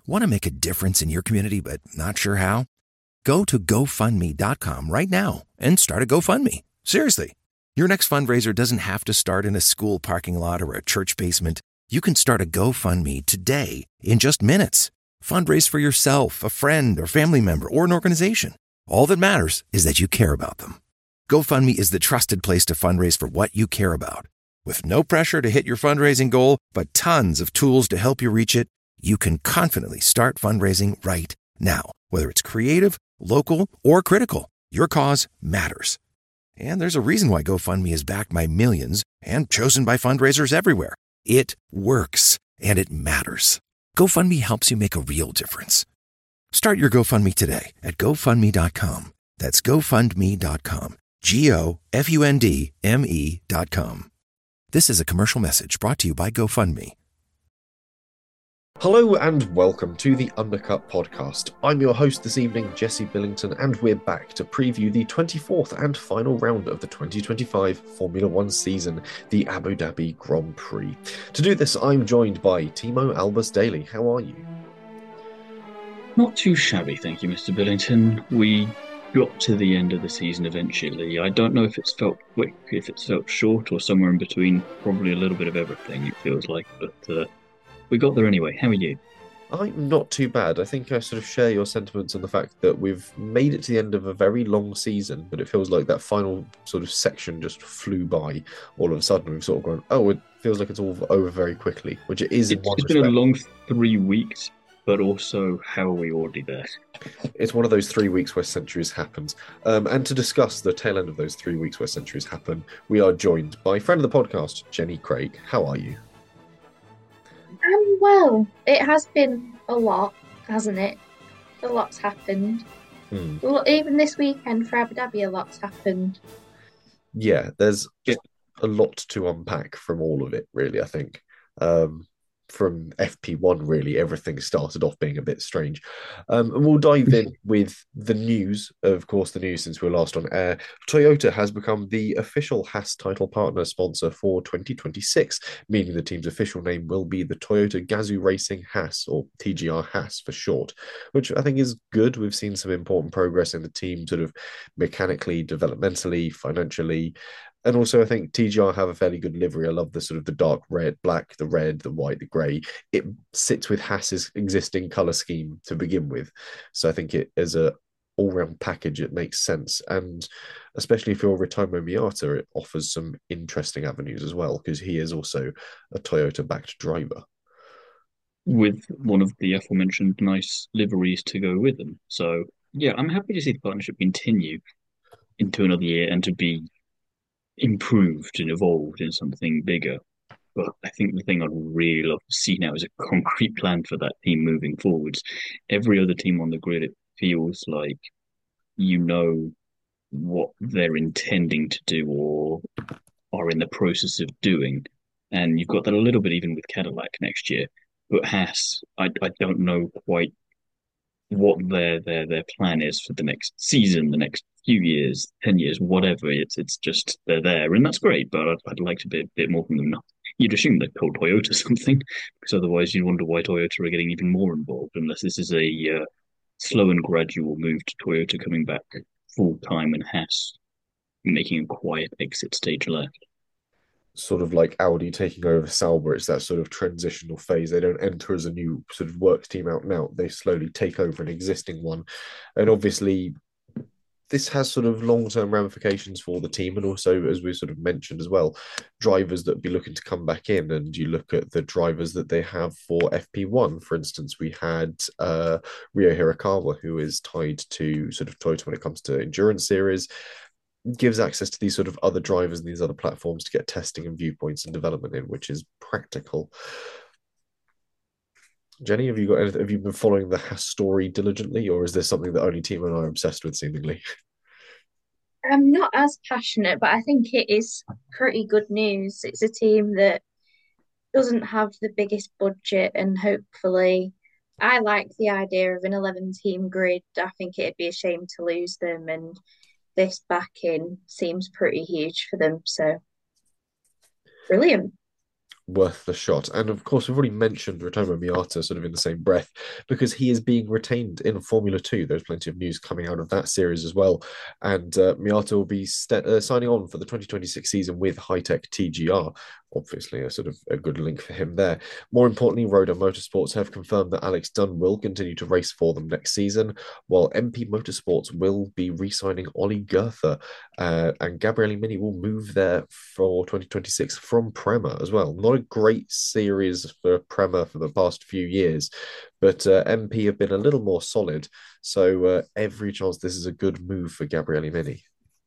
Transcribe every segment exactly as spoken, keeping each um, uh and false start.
Want to make a difference in your community but not sure how? Go to go fund me dot com right now and start a GoFundMe. Seriously. Your next fundraiser doesn't have to start in a school parking lot or a church basement. You can start a GoFundMe today in just minutes. Fundraise for yourself, a friend, or family member, or an organization. All that matters is that you care about them. GoFundMe is the trusted place to fundraise for what you care about. With no pressure to hit your fundraising goal, but tons of tools to help you reach it, you can confidently start fundraising right now. Whether it's creative, local, or critical, your cause matters. And there's a reason why GoFundMe is backed by millions and chosen by fundraisers everywhere. It works, and it matters. GoFundMe helps you make a real difference. Start your GoFundMe today at go fund me dot com. That's go fund me dot com. G O F U N D M E dot com. This is a commercial message brought to you by GoFundMe. Hello and welcome to the Undercut Podcast. I'm your host this evening, Jesse Billington, and we're back to preview the twenty-fourth and final round of the twenty twenty-five Formula One season, the Abu Dhabi Grand Prix. To do this, I'm joined by Timo Albus Daly. How are you? Not too shabby, thank you, Mister Billington. We got to the end of the season eventually. I don't know if it's felt quick, if it's felt short, or somewhere in between. Probably a little bit of everything, it feels like, but uh, we got there anyway. How are you? I'm not too bad. I think I sort of share your sentiments on the fact that we've made it to the end of a very long season, but it feels like that final sort of section just flew by. All of a sudden, we've sort of gone, oh, it feels like it's all over very quickly, which it is in It's, one it's respect. been a long three weeks, but also, how are we already there? It's one of those three weeks where centuries happens. Um, and to discuss the tail end of those three weeks where centuries happen, we are joined by friend of the podcast, Jenny Craig. How are you? Um, well, it has been a lot, hasn't it? A lot's happened. Hmm. Well, even this weekend for Abu Dhabi, a lot's happened. Yeah, there's just a lot to unpack from all of it, really, I think. Um, from F P one, really, everything started off being a bit strange. Um, and we'll dive in with the news. Of course, the news since we were last on air. Toyota has become the official Haas title partner sponsor for twenty twenty-six, meaning the team's official name will be the Toyota Gazoo Racing Haas, or T G R Haas for short, which I think is good. We've seen some important progress in the team, sort of mechanically, developmentally, financially. And also, I think T G R have a fairly good livery. I love the sort of the dark red, black, the red, the white, the grey. It sits with Haas's existing colour scheme to begin with. So I think it as a all-round package, it makes sense. And especially if you're Ritomo Miata, it offers some interesting avenues as well, because he is also a Toyota-backed driver. With one of the aforementioned nice liveries to go with them. So, yeah, I'm happy to see the partnership continue into another year and to be improved and evolved in something bigger. But I think the thing I'd really love to see now is a concrete plan for that team moving forwards. Every other team on the grid, it feels like you know what they're intending to do or are in the process of doing. And you've got that a little bit even with Cadillac next year. But Haas, I, I don't know quite what their their their plan is for the next season, the next few years, ten years, whatever. It's it's just they're there, and that's great. But I'd, I'd like to be a bit more from them now. You'd assume they'd call Toyota something, because otherwise you'd wonder why Toyota are getting even more involved, unless this is a uh, slow and gradual move to Toyota coming back full time and Haas making a quiet exit stage left. Sort of like Audi taking over Sauber. It's that sort of transitional phase. They don't enter as a new sort of works team out and out. They slowly take over an existing one. And obviously, this has sort of long-term ramifications for the team, and also, as we sort of mentioned as well, drivers that be looking to come back in. And you look at the drivers that they have for F P one, for instance, we had uh, Ryo Hirakawa, who is tied to sort of Toyota when it comes to endurance series, gives access to these sort of other drivers and these other platforms to get testing and viewpoints and development in, which is practical. Jenny, have you got anything, have you been following the Haas story diligently, or is this something that only Team and I are obsessed with, seemingly? I'm not as passionate, but I think it is pretty good news. It's a team that doesn't have the biggest budget, and hopefully, I like the idea of an eleven team grid. I think it'd be a shame to lose them, and this backing seems pretty huge for them. So, brilliant. worth the shot. And of course, we've already mentioned Ritomo Miata sort of in the same breath because he is being retained in Formula Two. There's plenty of news coming out of that series as well. And uh, Miata will be st- uh, signing on for the twenty twenty-six season with Hitech T G R. Obviously, a sort of a good link for him there. More importantly, Roda Motorsports have confirmed that Alex Dunn will continue to race for them next season, while M P Motorsports will be re-signing Ollie Goethe, uh, and Gabriele Mini will move there for twenty twenty-six from Prema as well. Not a great series for Prema for the past few years, but uh, M P have been a little more solid. So uh, every chance this is a good move for Gabriele Mini.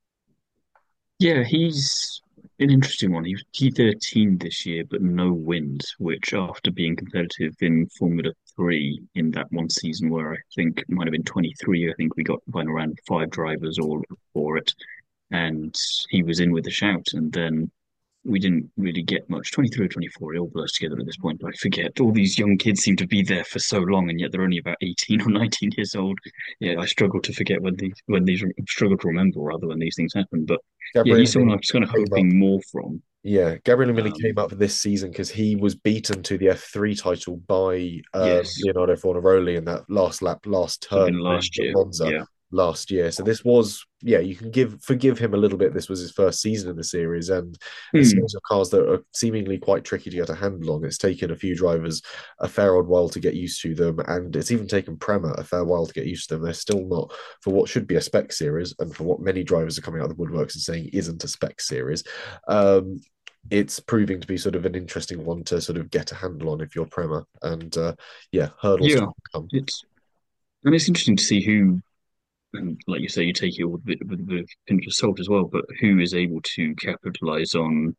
Yeah, he's an interesting one. He was T thirteen this year, but no wins, which after being competitive in Formula three in that one season where I think it might have been twenty-three, I think we got by around five drivers all for it. And he was in with a shout. And then we didn't really get much. twenty-three or twenty-four, it all blurs together at this point. But I forget. All these young kids seem to be there for so long, and yet they're only about eighteen or nineteen years old. Yeah, I struggle to forget when these, when these, struggle to remember rather when these things happen. But yeah, Gabriele he's someone I Mini was kind of came up. hoping more from. Yeah, Gabriele Mini Um, came up this season because he was beaten to the F three title by um, yes, Leonardo Fornaroli in that last lap, last would have turn been last at year. Monza Yeah. last year. So this was, yeah, you can give forgive him a little bit. This was his first season in the series, and a Hmm. series of cars that are seemingly quite tricky to get a handle on. It's taken a few drivers a fair old while to get used to them, and it's even taken Prema a fair while to get used to them. They're still not for what should be a spec series, and for what many drivers are coming out of the woodworks and saying isn't a spec series. Um, it's proving to be sort of an interesting one to sort of get a handle on if you're Prema. And uh, yeah, hurdles to Yeah. overcome. It's and it's interesting to see who, and like you say, you take it with a bit with a bit of pinch of salt as well, but who is able to capitalize on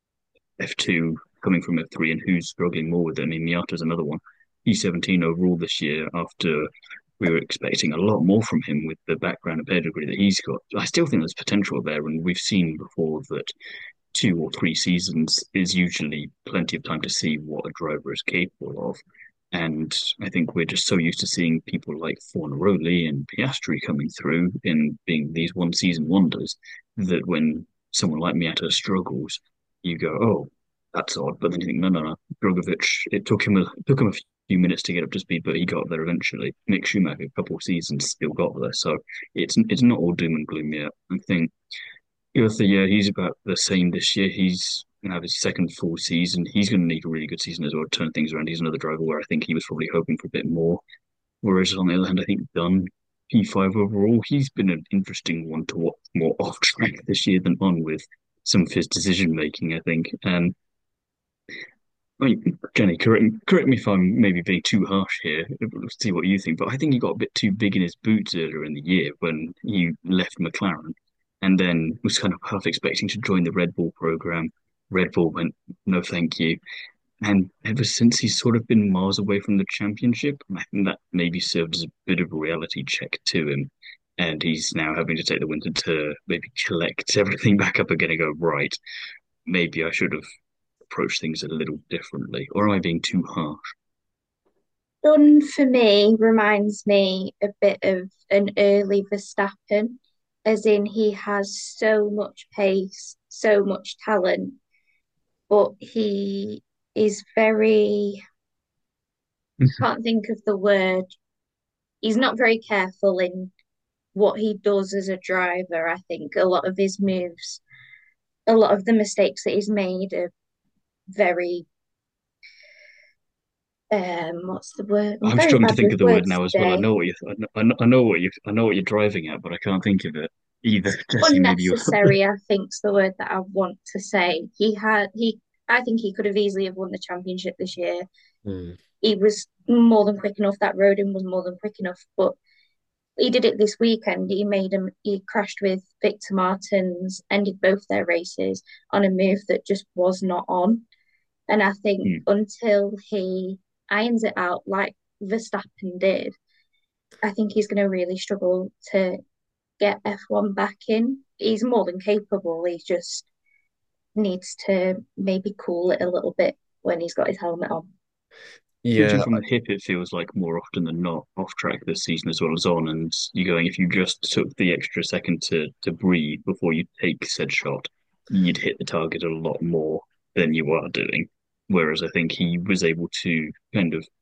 F two coming from F three and who's struggling more with it. I mean, Miata's another one. He's seventeen overall this year after we were expecting a lot more from him with the background and pedigree that he's got. I still think there's potential there, and we've seen before that two or three seasons is usually plenty of time to see what a driver is capable of. And I think we're just so used to seeing people like Fornaroli and Piastri coming through in being these one season wonders that when someone like Miata struggles, you go, oh, that's odd. But then you think, no, no, no. Drogovic, it took him a it took him a few minutes to get up to speed, but he got there eventually. Mick Schumacher, a couple of seasons, still got there. So it's it's not all doom and gloom yet. I think Gotha, yeah, he's about the same this year. He's going to have his second full season. He's going to need a really good season as well to turn things around. He's another driver where I think he was probably hoping for a bit more. Whereas on the other hand, I think Dunn, P five overall, he's been an interesting one to watch more off track this year than on with some of his decision making, I think. And I mean, Jenny, correct, correct me if I'm maybe being too harsh here. Let's see what you think. But I think he got a bit too big in his boots earlier in the year when he left McLaren and then was kind of half expecting to join the Red Bull program. Red Bull went, no, thank you. And ever since he's sort of been miles away from the championship, I think that maybe served as a bit of a reality check to him. And he's now having to take the winter to maybe collect everything back up again and go, right, maybe I should have approach things a little differently, or am I being too harsh? Dunn for me reminds me a bit of an early Verstappen, as in he has so much pace, so much talent, but he is very, can't think of the word, he's not very careful in what he does as a driver. I think a lot of his moves, a lot of the mistakes that he's made are very, um, what's the word? I'm I'm very struggling to bad think with of the word words now as well. I today. know what you, I know, I know what you, I know what you're driving at, but I can't think of it either. Jesse, maybe you. Unnecessary, I think's the word that I want to say. He had he I think he could have easily have won the championship this year. Hmm. He was more than quick enough. That Rodin was more than quick enough, but he did it this weekend. He made him he crashed with Victor Martins, ended both their races on a move that just was not on. And I think Hmm. until he irons it out like Verstappen did, I think he's going to really struggle to get F one back in. He's more than capable. He just needs to maybe cool it a little bit when he's got his helmet on. Judging Yeah, from the hip, it feels like more often than not off track this season as well as on. And you're going, if you just took the extra second to to breathe before you take said shot, you'd hit the target a lot more than you are doing. Whereas I think he was able to kind of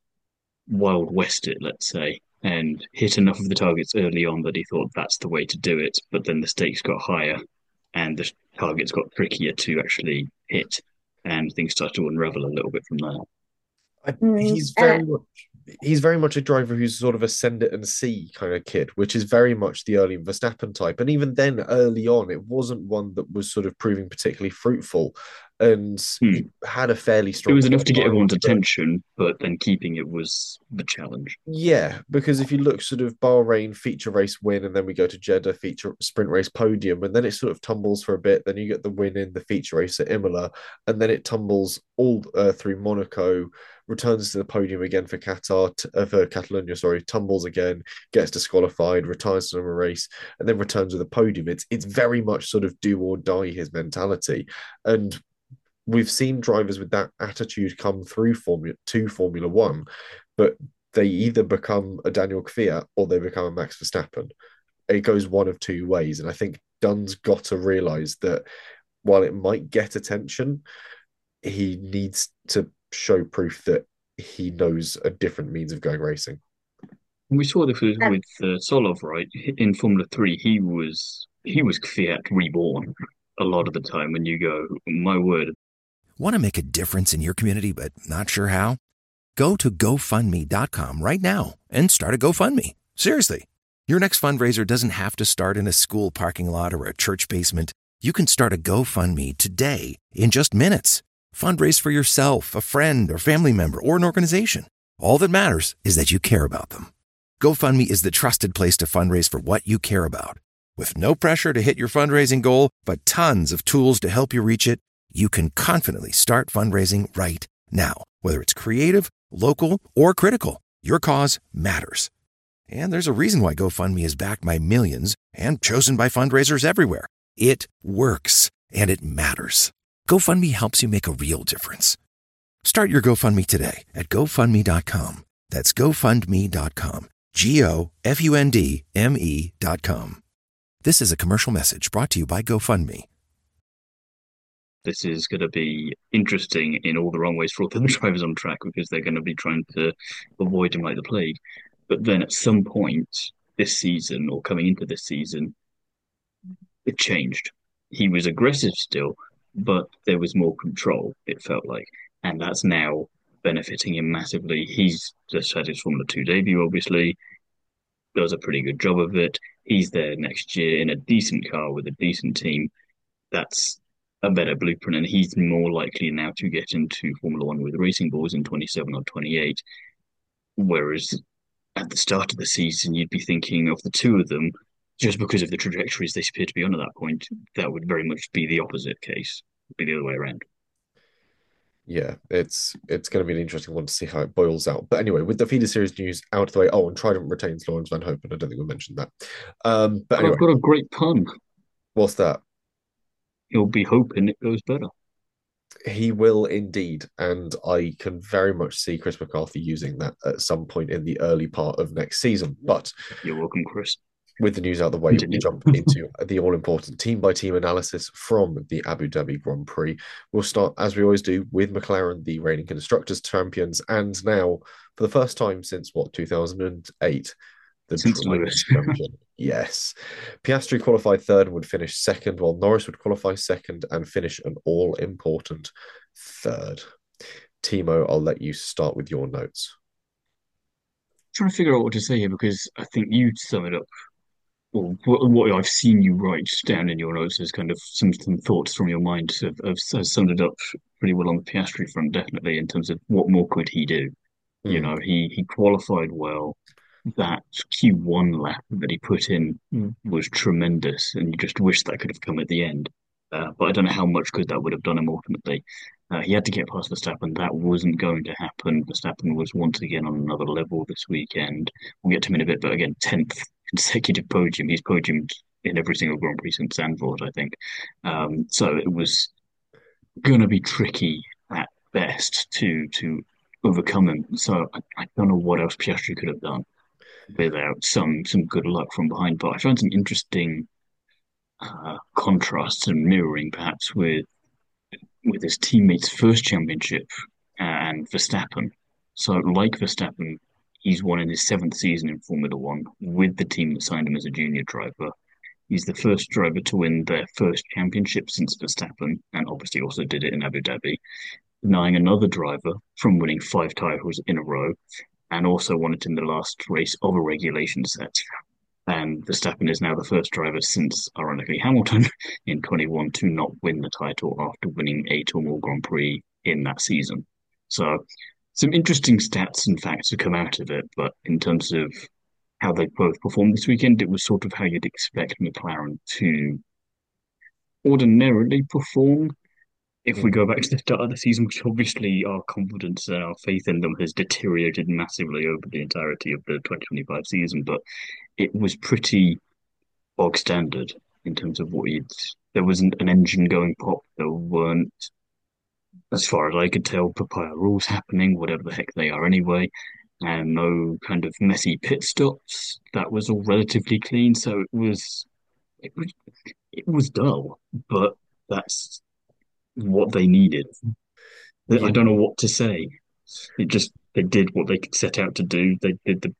Wild West it, let's say, and hit enough of the targets early on that he thought that's the way to do it. But then the stakes got higher and the targets got trickier to actually hit, and things started to unravel a little bit from there. I, Mm, he's uh, very much he's very much a driver who's sort of a send it and see kind of kid, which is very much the early Verstappen type. And even then, early on, it wasn't one that was sort of proving particularly fruitful, and he Hmm. had a fairly It strong was enough to get qualifying. everyone's attention, but then keeping it was the challenge. Yeah, because if you look sort of Bahrain feature race win, and then we go to Jeddah feature sprint race podium, and then it sort of tumbles for a bit. Then you get the win in the feature race at Imola, and then it tumbles all uh, through Monaco, returns to the podium again for Qatar, t- uh, for Catalonia, sorry, tumbles again, gets disqualified, retires from a race, and then returns with a podium. It's it's very much sort of do or die his mentality, and we've seen drivers with that attitude come through Formula to Formula One, but they either become a Daniel Kvyat or they become a Max Verstappen. It goes one of two ways, and I think Dunn's got to realize that while it might get attention, he needs to show proof that he knows a different means of going racing. We saw this with, um, with uh, Solov, right? In Formula Three, he was he was Fiat reborn a lot of the time. When you go, my word, Want to make a difference in your community but not sure how? Go to go fund me dot com right now and start a GoFundMe. Seriously. Your next fundraiser doesn't have to start in a school parking lot or a church basement. You can start a GoFundMe today in just minutes. Fundraise for yourself, a friend, or family member, or an organization. All that matters is that you care about them. GoFundMe is the trusted place to fundraise for what you care about. With no pressure to hit your fundraising goal, but tons of tools to help you reach it, you can confidently start fundraising right now. Whether it's creative, local, or critical, your cause matters. And there's a reason why GoFundMe is backed by millions and chosen by fundraisers everywhere. It works, and it matters. GoFundMe helps you make a real difference. Start your GoFundMe today at go fund me dot com. That's go fund me dot com. G O F U N D M E dot com. This is a commercial message brought to you by GoFundMe. this is going to be interesting in all the wrong ways for all the drivers on track because they're going to be trying to avoid him like the plague. But then at some point this season or coming into this season, it changed. He was aggressive still, but there was more control, it felt like. And that's now benefiting him massively. He's just had his Formula two debut, obviously, does a pretty good job of it. He's there next year in a decent car with a decent team. That's a better blueprint, and he's more likely now to get into Formula One with Racing Bulls in twenty-seven or twenty-eight. Whereas at the start of the season, you'd be thinking of the two of them, just because of the trajectories they appear to be on at that point, that would very much be the opposite case, be the other way around. Yeah, it's it's going to be an interesting one to see how it boils out. But anyway, with the feeder series news out of the way, oh, and Trident retains Lawrence Van Hopen. I don't think we mentioned that. Um, but But anyway, I've got a great pun. what's that? He'll be hoping it goes better. He will indeed, and I can very much see Chris McCarthy using that at some point in the early part of next season. But You're welcome, Chris. with the news out of the way, we'll Continue. jump into the all important team by team analysis from the Abu Dhabi Grand Prix. We'll start, as we always do, with McLaren, the reigning Constructors champions, and now, for the first time since what, two thousand eight, the Since driving Lewis. champion. Yes. Piastri qualified third and would finish second, while Norris would qualify second and finish an all important third. Timo, I'll let you start with your notes. Trying to figure out what to say here because I think you sum it up. Well, what, what I've seen you write down in your notes is kind of some, some thoughts from your mind have, have, have summed it up pretty well on the Piastri front, definitely, in terms of what more could he do. You Mm. know, he he qualified well. That Q one lap that he put in was tremendous, and you just wish that could have come at the end. Uh, but I don't know how much good that would have done him ultimately. Uh, he had to get past Verstappen. That wasn't going to happen. Verstappen was once again on another level this weekend. We'll get to him in a bit, but again, tenth consecutive podium. He's podiumed in every single Grand Prix since Zandvoort, I think. Um, so it was going to be tricky at best to to overcome him. So I, I don't know what else Piastri could have done without some some good luck from behind. But I found some interesting uh, contrasts and mirroring, perhaps with with his teammates' first championship and Verstappen. So, like Verstappen, he's won in his seventh season in Formula One with the team that signed him as a junior driver. He's the first driver to win their first championship since Verstappen, and obviously also did it in Abu Dhabi, denying another driver from winning five titles in a row, and also won it in the last race of a regulation set. And Verstappen is now the first driver since, ironically, Hamilton in twenty-one to not win the title after winning eight or more Grand Prix in that season. So, some interesting stats and facts to come out of it, but in terms of how they both performed this weekend, it was sort of how you'd expect McLaren to ordinarily perform if we Mm. go back to the start of the season, which obviously our confidence and our faith in them has deteriorated massively over the entirety of the twenty twenty-five season, but it was pretty bog standard in terms of what you'd. There wasn't an engine going pop. There weren't, as far as I could tell, papaya rules happening, whatever the heck they are anyway, and no kind of messy pit stops. That was all relatively clean, so it was it was it was dull, but that's what they needed. I Yeah, don't know what to say. It just they did what they could set out to do. They did the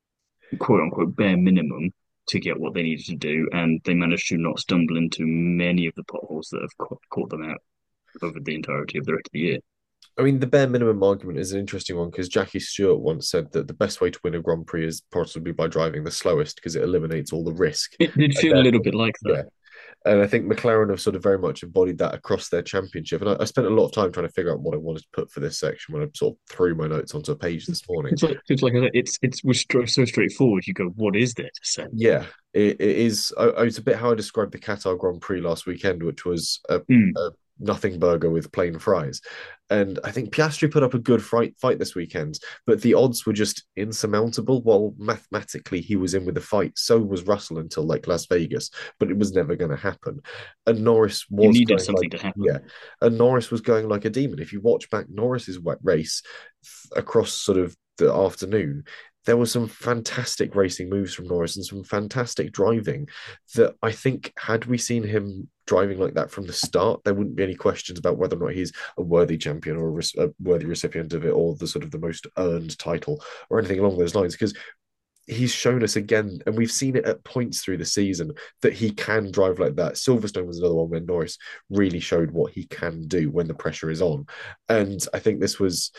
quote unquote bare minimum to get what they needed to do, and they managed to not stumble into many of the potholes that have caught, caught them out over the entirety of the rest of the year. I mean, the bare minimum argument is an interesting one because Jackie Stewart once said that the best way to win a Grand Prix is possibly by driving the slowest because it eliminates all the risk. It did And feel a little therefore, bit like that. yeah, and I think McLaren have sort of very much embodied that across their championship. And I, I spent a lot of time trying to figure out what I wanted to put for this section when I sort of threw my notes onto a page this morning. It's like it's like I said, it's it's was so straightforward. You go, what is there to say? Yeah, it, it is. I, I was a bit how I described the Qatar Grand Prix last weekend, which was a, Mm. a nothing burger with plain fries. And I think Piastri put up a good fight fight this weekend, but the odds were just insurmountable. While mathematically he was in with the fight, so was Russell until like Las Vegas, but it was never going to happen. And Norris You was needed going like something to yeah, happen. and Norris was going like a demon. If you watch back Norris's race across sort of the afternoon, there were some fantastic racing moves from Norris and some fantastic driving that I think had we seen him driving like that from the start, there wouldn't be any questions about whether or not he's a worthy champion or a, a worthy recipient of it or the sort of the most earned title or anything along those lines. Because he's shown us again, and we've seen it at points through the season that he can drive like that. Silverstone was another one where Norris really showed what he can do when the pressure is on. And I think this was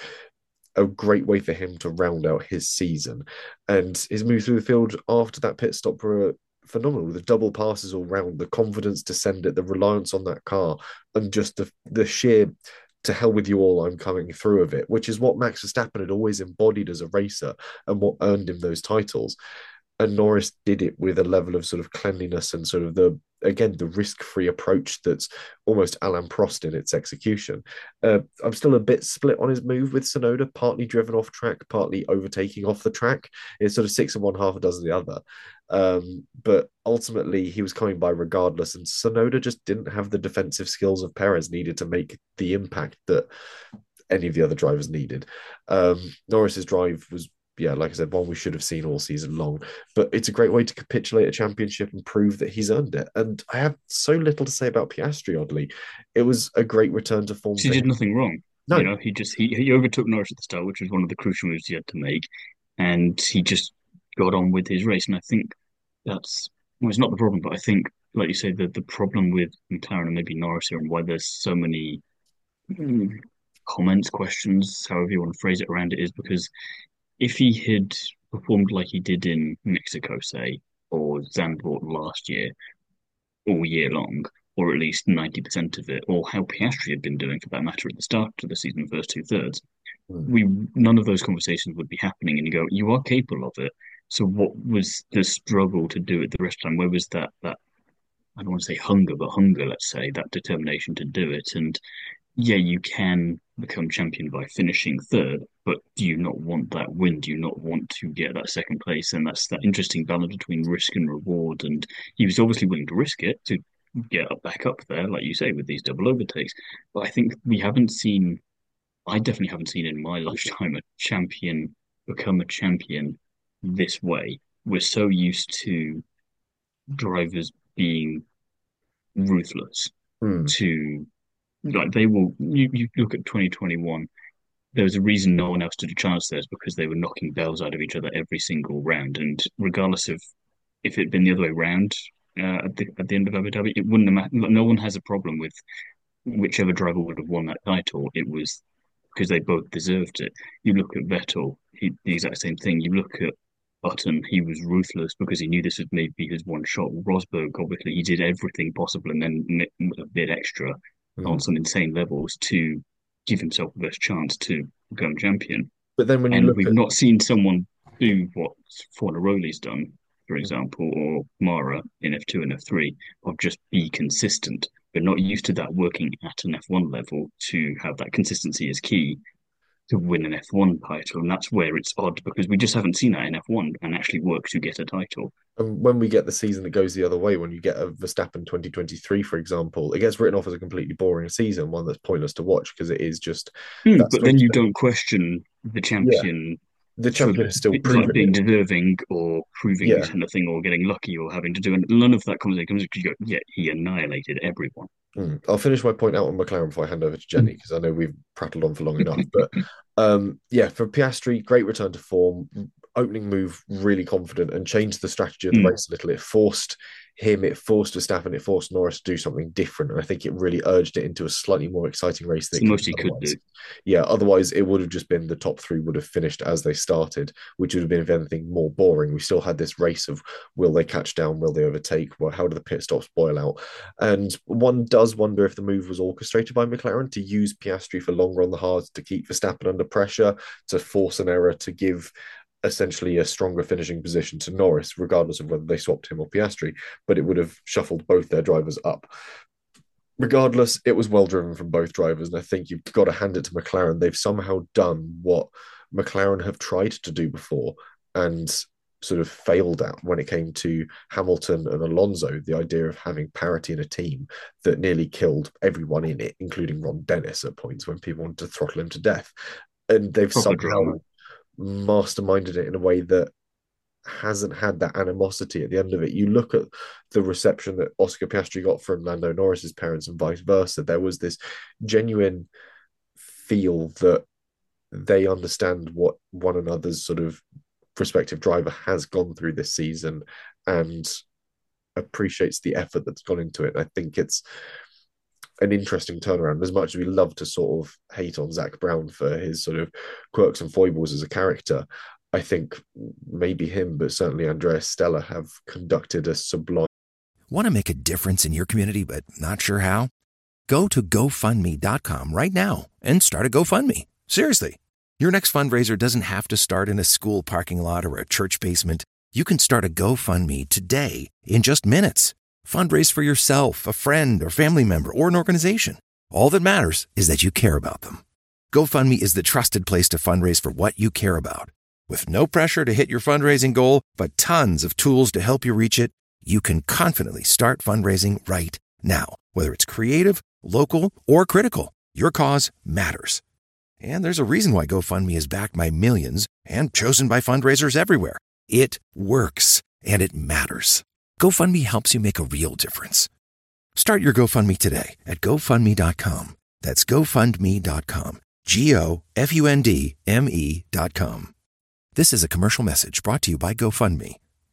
a great way for him to round out his season. And his moves through the field after that pit stop were phenomenal. The double passes all round, the confidence to send it, the reliance on that car, and just the the sheer to hell with you all, I'm coming through of it, which is what Max Verstappen had always embodied as a racer and what earned him those titles. And Norris did it with a level of sort of cleanliness and sort of the again the risk-free approach that's almost Alain Prost in its execution. Uh, I'm still a bit split on his move with Sonoda, partly driven off track, partly overtaking off the track. It's sort of six and one, half a dozen the other. Um, but ultimately, he was coming by regardless, and Sonoda just didn't have the defensive skills of Perez needed to make the impact that any of the other drivers needed. Um, Norris's drive was yeah, like I said, one we should have seen all season long. But it's a great way to capitulate a championship and prove that he's earned it. And I have so little to say about Piastri, oddly. It was a great return to form He for did him. nothing wrong. You No, know, he just he, he overtook Norris at the start, which was one of the crucial moves he had to make, and he just got on with his race. And I think that's well, it's not the problem, but I think, like you say, the the problem with McLaren and maybe Norris here, and why there's so many mm, comments, questions, however you want to phrase it around it, is because if he had performed like he did in Mexico, say, or Zandvoort last year, all year long, or at least ninety percent of it, or how Piastri had been doing for that matter at the start of the season, the first two thirds, mm, we none of those conversations would be happening. And you go, you are capable of it. So what was the struggle to do it the rest of the time? Where was that that I don't want to say hunger, but hunger, let's say, that determination to do it? And yeah, you can become champion by finishing third, but do you not want that win? Do you not want to get that second place? And that's that interesting balance between risk and reward. And he was obviously willing to risk it to get up back up there, like you say, with these double overtakes. But I think we haven't seen, I definitely haven't seen in my lifetime a champion become a champion this way. We're so used to drivers being ruthless mm, to like they will you, you look at twenty twenty-one. there was a reason no one else stood a chance there, is because they were knocking bells out of each other every single round. And regardless of if it'd been the other way around uh, at the at the end of Abu Dhabi, it wouldn't have mattered. No one has a problem with whichever driver would have won that title. It was because they both deserved it. You look at Vettel, he, the exact same thing. You look at Button, he was ruthless because he knew this would maybe his one shot. Rosberg, obviously, he did everything possible and then a bit extra on Mm. some insane levels to give himself the best chance to become champion. But then when you And look we've at not seen someone do what Fornaroli's done, for example, or Mara in F two and F three, of just be consistent. We're not used to that working at an F one level. To have that consistency is key to win an F one title. And that's where it's odd because we just haven't seen that in F one and actually work to get a title. and when we get the season that goes the other way, when you get a Verstappen twenty twenty-three, for example, it gets written off as a completely boring season, one that's pointless to watch because it is just Hmm, that but then switch. you don't question the Yeah, champion the for champion is still like proving being it. deserving or proving Yeah. anything or getting lucky or having to do it. None of that comes in because you go, yeah, he annihilated everyone. Mm. I'll finish my point out on McLaren before I hand over to Jenny because I know we've prattled on for long enough. But um, yeah, for Piastri, great return to form. Opening move, really confident and changed the strategy of the Mm. race a little. It forced him, it forced Verstappen, it forced Norris to do something different. And I think it really urged it into a slightly more exciting race It's than the it could most have he could otherwise. do. Yeah, otherwise it would have just been the top three would have finished as they started, which would have been, if anything, more boring. We still had this race of will they catch down, will they overtake, well, how do the pit stops boil out? And one does wonder if the move was orchestrated by McLaren to use Piastri for longer on the hards to keep Verstappen under pressure, to force an error, to give essentially a stronger finishing position to Norris, regardless of whether they swapped him or Piastri, but it would have shuffled both their drivers up. Regardless, it was well driven from both drivers, and I think you've got to hand it to McLaren. They've somehow done what McLaren have tried to do before and sort of failed at when it came to Hamilton and Alonso, the idea of having parity in a team that nearly killed everyone in it, including Ron Dennis at points when people wanted to throttle him to death. And they've Proper drama. somehow masterminded it in a way that hasn't had that animosity at the end of it. You look at the reception that Oscar Piastri got from Lando Norris's parents and vice versa. There was this genuine feel that they understand what one another's sort of respective driver has gone through this season and appreciates the effort that's gone into it. I think it's an interesting turnaround. As much as we love to sort of hate on Zach Brown for his sort of quirks and foibles as a character, I think maybe him, but certainly Andreas Stella have conducted a sublime. Want to make a difference in your community but not sure how? Go to GoFundMe dot com right now and start a GoFundMe. Seriously. Your next fundraiser doesn't have to start in a school parking lot or a church basement. You can start a GoFundMe today in just minutes. Fundraise for yourself, a friend, or family member, or an organization. All that matters is that you care about them. GoFundMe is the trusted place to fundraise for what you care about. With no pressure to hit your fundraising goal, but tons of tools to help you reach it, you can confidently start fundraising right now. Whether it's creative, local, or critical, your cause matters. And there's a reason why GoFundMe is backed by millions and chosen by fundraisers everywhere. It works, and it matters. GoFundMe helps you make a real difference. Start your GoFundMe today at GoFundMe dot com. That's GoFundMe dot com. G O F U N D M E dot com. This is a commercial message brought to you by GoFundMe.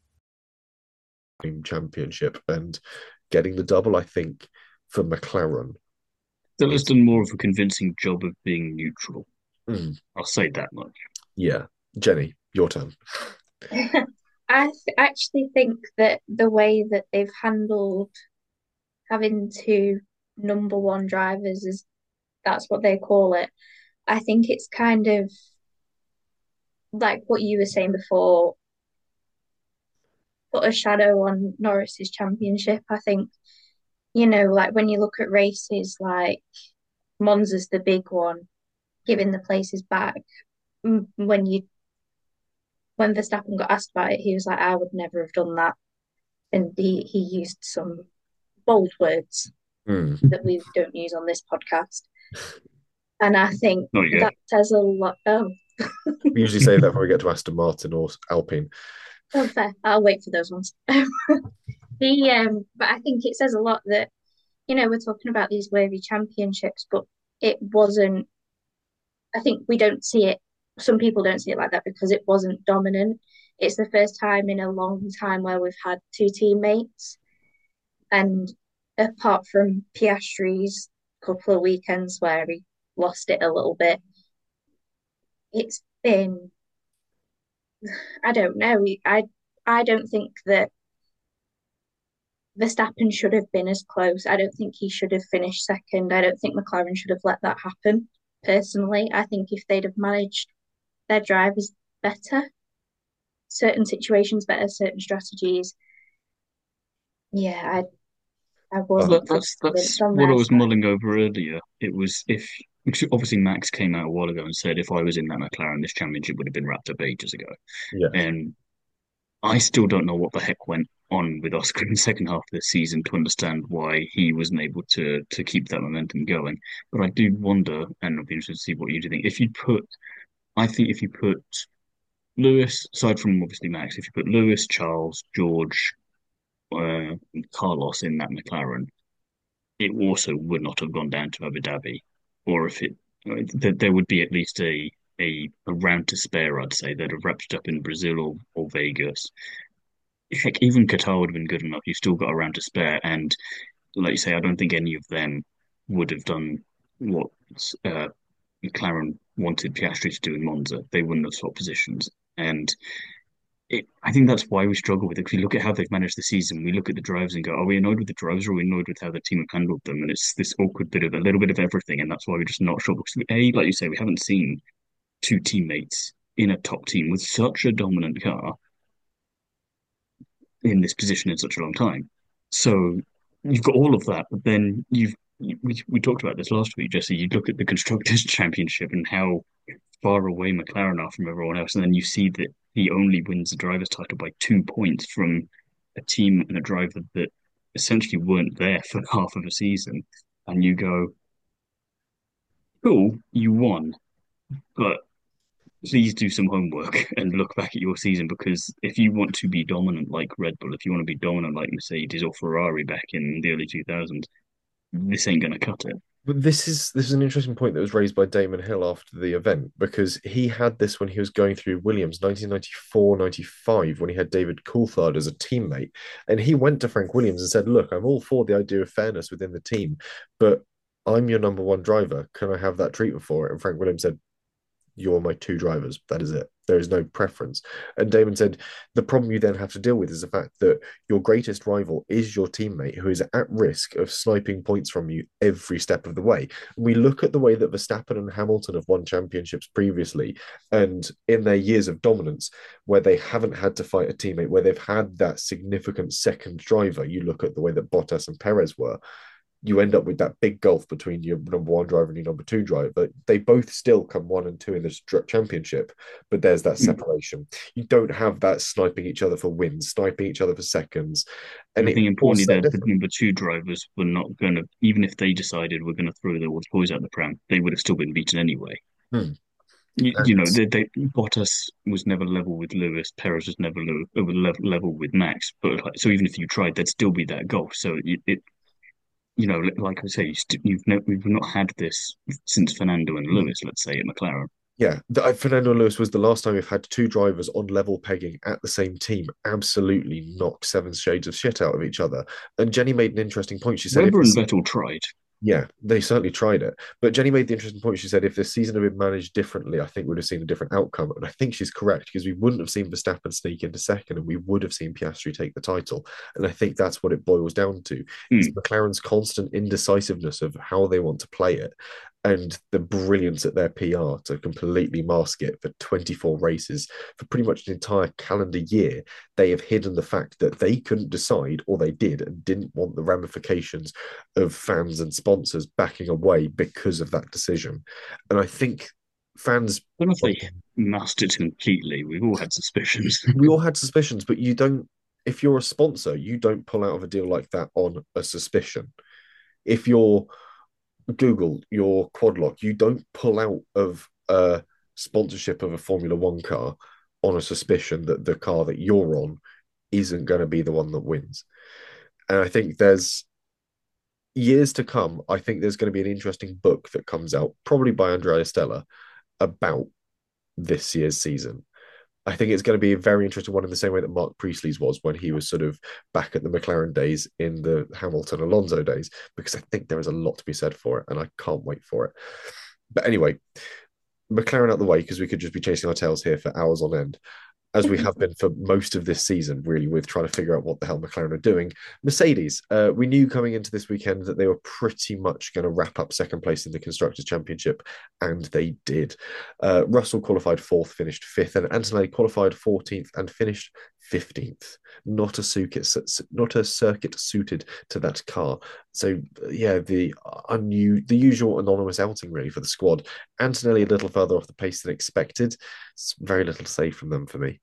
Championship and getting the double, I think, for McLaren. Stella's done more of a convincing job of being neutral. Mm, I'll say that much. yeah. Jenny, your turn. I th actually think that the way that they've handled having two number one drivers, is that's what they call it. I think it's kind of like what you were saying before, put a shadow on Norris's championship. I think, you know, like when you look at races like Monza's the big one, giving the places back. Mm, When you when Verstappen got asked about it, he was like, I would never have done that. And he, he used some bold words Mm. that we don't use on this podcast. And I think Not yet. that says a lot. Oh, We usually say that when we get to Aston Martin or Alpine. oh, fair. I'll wait for those ones. The um, but I think it says a lot that, you know, we're talking about these worthy championships, but it wasn't I think we don't see it, some people don't see it like that because it wasn't dominant. It's the first time in a long time where we've had two teammates. And apart from Piastri's couple of weekends where he lost it a little bit, it's been, I don't know. I I don't think that Verstappen should have been as close. I don't think he should have finished second. I don't think McLaren should have let that happen. Personally, I think if they'd have managed their drivers better, certain situations better, certain strategies, yeah, I I Well, wasn't that, fully that's convinced that's on what I their was side. mulling over earlier. It was if obviously Max came out a while ago and said if I was in that McLaren, this championship would have been wrapped up ages ago. Yeah. And I still don't know what the heck went on with Oscar in the second half of the season to understand why he wasn't able to to keep that momentum going. But I do wonder, and I'll be interested to see what you do think. If you put, I think if you put Lewis, aside from obviously Max, if you put Lewis, Charles, George, uh, Carlos in that McLaren, it also would not have gone down to Abu Dhabi, or if it, uh, th there would be at least a a, a round to spare, I'd say, that have wrapped it up in Brazil or, or Vegas. Heck, even Qatar would have been good enough. You've still got a round to spare, and like you say, I don't think any of them would have done what uh, McLaren wanted Piastri to do in Monza. They wouldn't have swapped positions, and it, I think that's why we struggle with it. If we look at how they've managed the season, we look at the drivers and go, "Are we annoyed with the drivers, or are we annoyed with how the team have handled them?" And it's this awkward bit of a little bit of everything, and that's why we're just not sure. Because a, like you say, we haven't seen two teammates in a top team with such a dominant car in this position in such a long time. So you've got all of that, but then you've we, we talked about this last week, Jesse. You look at the Constructors' Championship and how far away McLaren are from everyone else, and then you see that he only wins the drivers' title by two points from a team and a driver that essentially weren't there for half of a season. And you go, cool, you won, but please do some homework and look back at your season because if you want to be dominant like Red Bull, if you want to be dominant like Mercedes or Ferrari back in the early two thousands, this ain't going to cut it. But this is this is an interesting point that was raised by Damon Hill after the event because he had this when he was going through Williams nineteen ninety-four ninety-five when he had David Coulthard as a teammate. And he went to Frank Williams and said, "Look, I'm all for the idea of fairness within the team, but I'm your number one driver. Can I have that treatment for it?" And Frank Williams said, "You're my two drivers. That is it. There is no preference." And Damon said, the problem you then have to deal with is the fact that your greatest rival is your teammate who is at risk of sniping points from you every step of the way. And we look at the way that Verstappen and Hamilton have won championships previously, and in their years of dominance, where they haven't had to fight a teammate, where they've had that significant second driver. You look at the way that Bottas and Perez were, you end up with that big gulf between your number one driver and your number two driver. But they both still come one and two in the championship, but there's that separation. You don't have that sniping each other for wins, sniping each other for seconds. And I it think all importantly, set the, the different. number two drivers were not going to, even if they decided we're going to throw the toys out the pram, they would have still been beaten anyway. Hmm. You, you And know, they, they, Bottas was never level with Lewis, Perez was never level, level, level with Max. But like, so even if you tried, there'd still be that gulf. So it, it you know, like I say, you st you've no, we've not had this since Fernando and Lewis, let's say, at McLaren. yeah, the, uh, Fernando Lewis was the last time we've had two drivers on level pegging at the same team absolutely knock seven shades of shit out of each other. And Jenny made an interesting point. She said, if Webber and this Vettel tried. Yeah, they certainly tried it. But Jenny made the interesting point. She said if this season had been managed differently, I think we'd have seen a different outcome. And I think she's correct because we wouldn't have seen Verstappen sneak into second and we would have seen Piastri take the title. And I think that's what it boils down to is Hmm. McLaren's constant indecisiveness of how they want to play it and the brilliance at their P R to completely mask it for twenty-four races for pretty much an entire calendar year. They have hidden the fact that they couldn't decide, or they did, and didn't want the ramifications of fans and sponsors backing away because of that decision. And I think fans, I don't know if they masked it completely. We've all had suspicions. we all had suspicions, but you don't, if you're a sponsor, you don't pull out of a deal like that on a suspicion. If you're Google, your Quadlock, you don't pull out of a sponsorship of a Formula One car on a suspicion that the car that you're on isn't going to be the one that wins. And I think there's years to come. I think there's going to be an interesting book that comes out, probably by Andrea Stella, about this year's season. I think it's going to be a very interesting one in the same way that Mark Priestley's was when he was sort of back at the McLaren days in the Hamilton Alonso days, because I think there is a lot to be said for it and I can't wait for it. But anyway, McLaren out the way, because we could just be chasing our tails here for hours on end, as we have been for most of this season, really, with trying to figure out what the hell McLaren are doing. Mercedes, uh, we knew coming into this weekend that they were pretty much going to wrap up second place in the Constructors' Championship, and they did. Uh, Russell qualified fourth, finished fifth, and Antonelli qualified fourteenth and finished fifteenth. Not a circuit, not a circuit suited to that car. So yeah, the unu- the usual anonymous outing really for the squad. Antonelli a little further off the pace than expected. It's very little to say from them for me.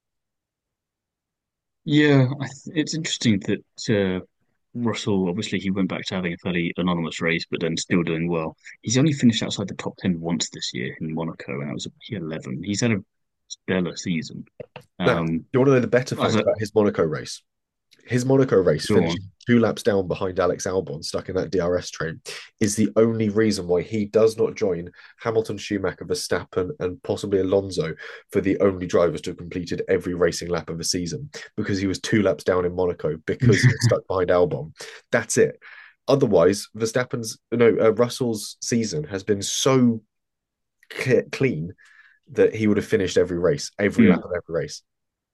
Yeah, I th it's interesting that uh, Russell, obviously, he went back to having a fairly anonymous race, but then still doing well. He's only finished outside the top ten once this year in Monaco, and that was P eleven. He's had a stellar season. Now, Um, do you want to know the better as fact a, about his Monaco race? His Monaco race, Go finished on. two laps down behind Alex Albon, stuck in that D R S train, is the only reason why he does not join Hamilton, Schumacher, Verstappen, and possibly Alonso for the only drivers to have completed every racing lap of a season, because he was two laps down in Monaco because he was stuck behind Albon. That's it. Otherwise, Verstappen's no uh, Russell's season has been so clear, clean that he would have finished every race, every Hmm. lap of every race.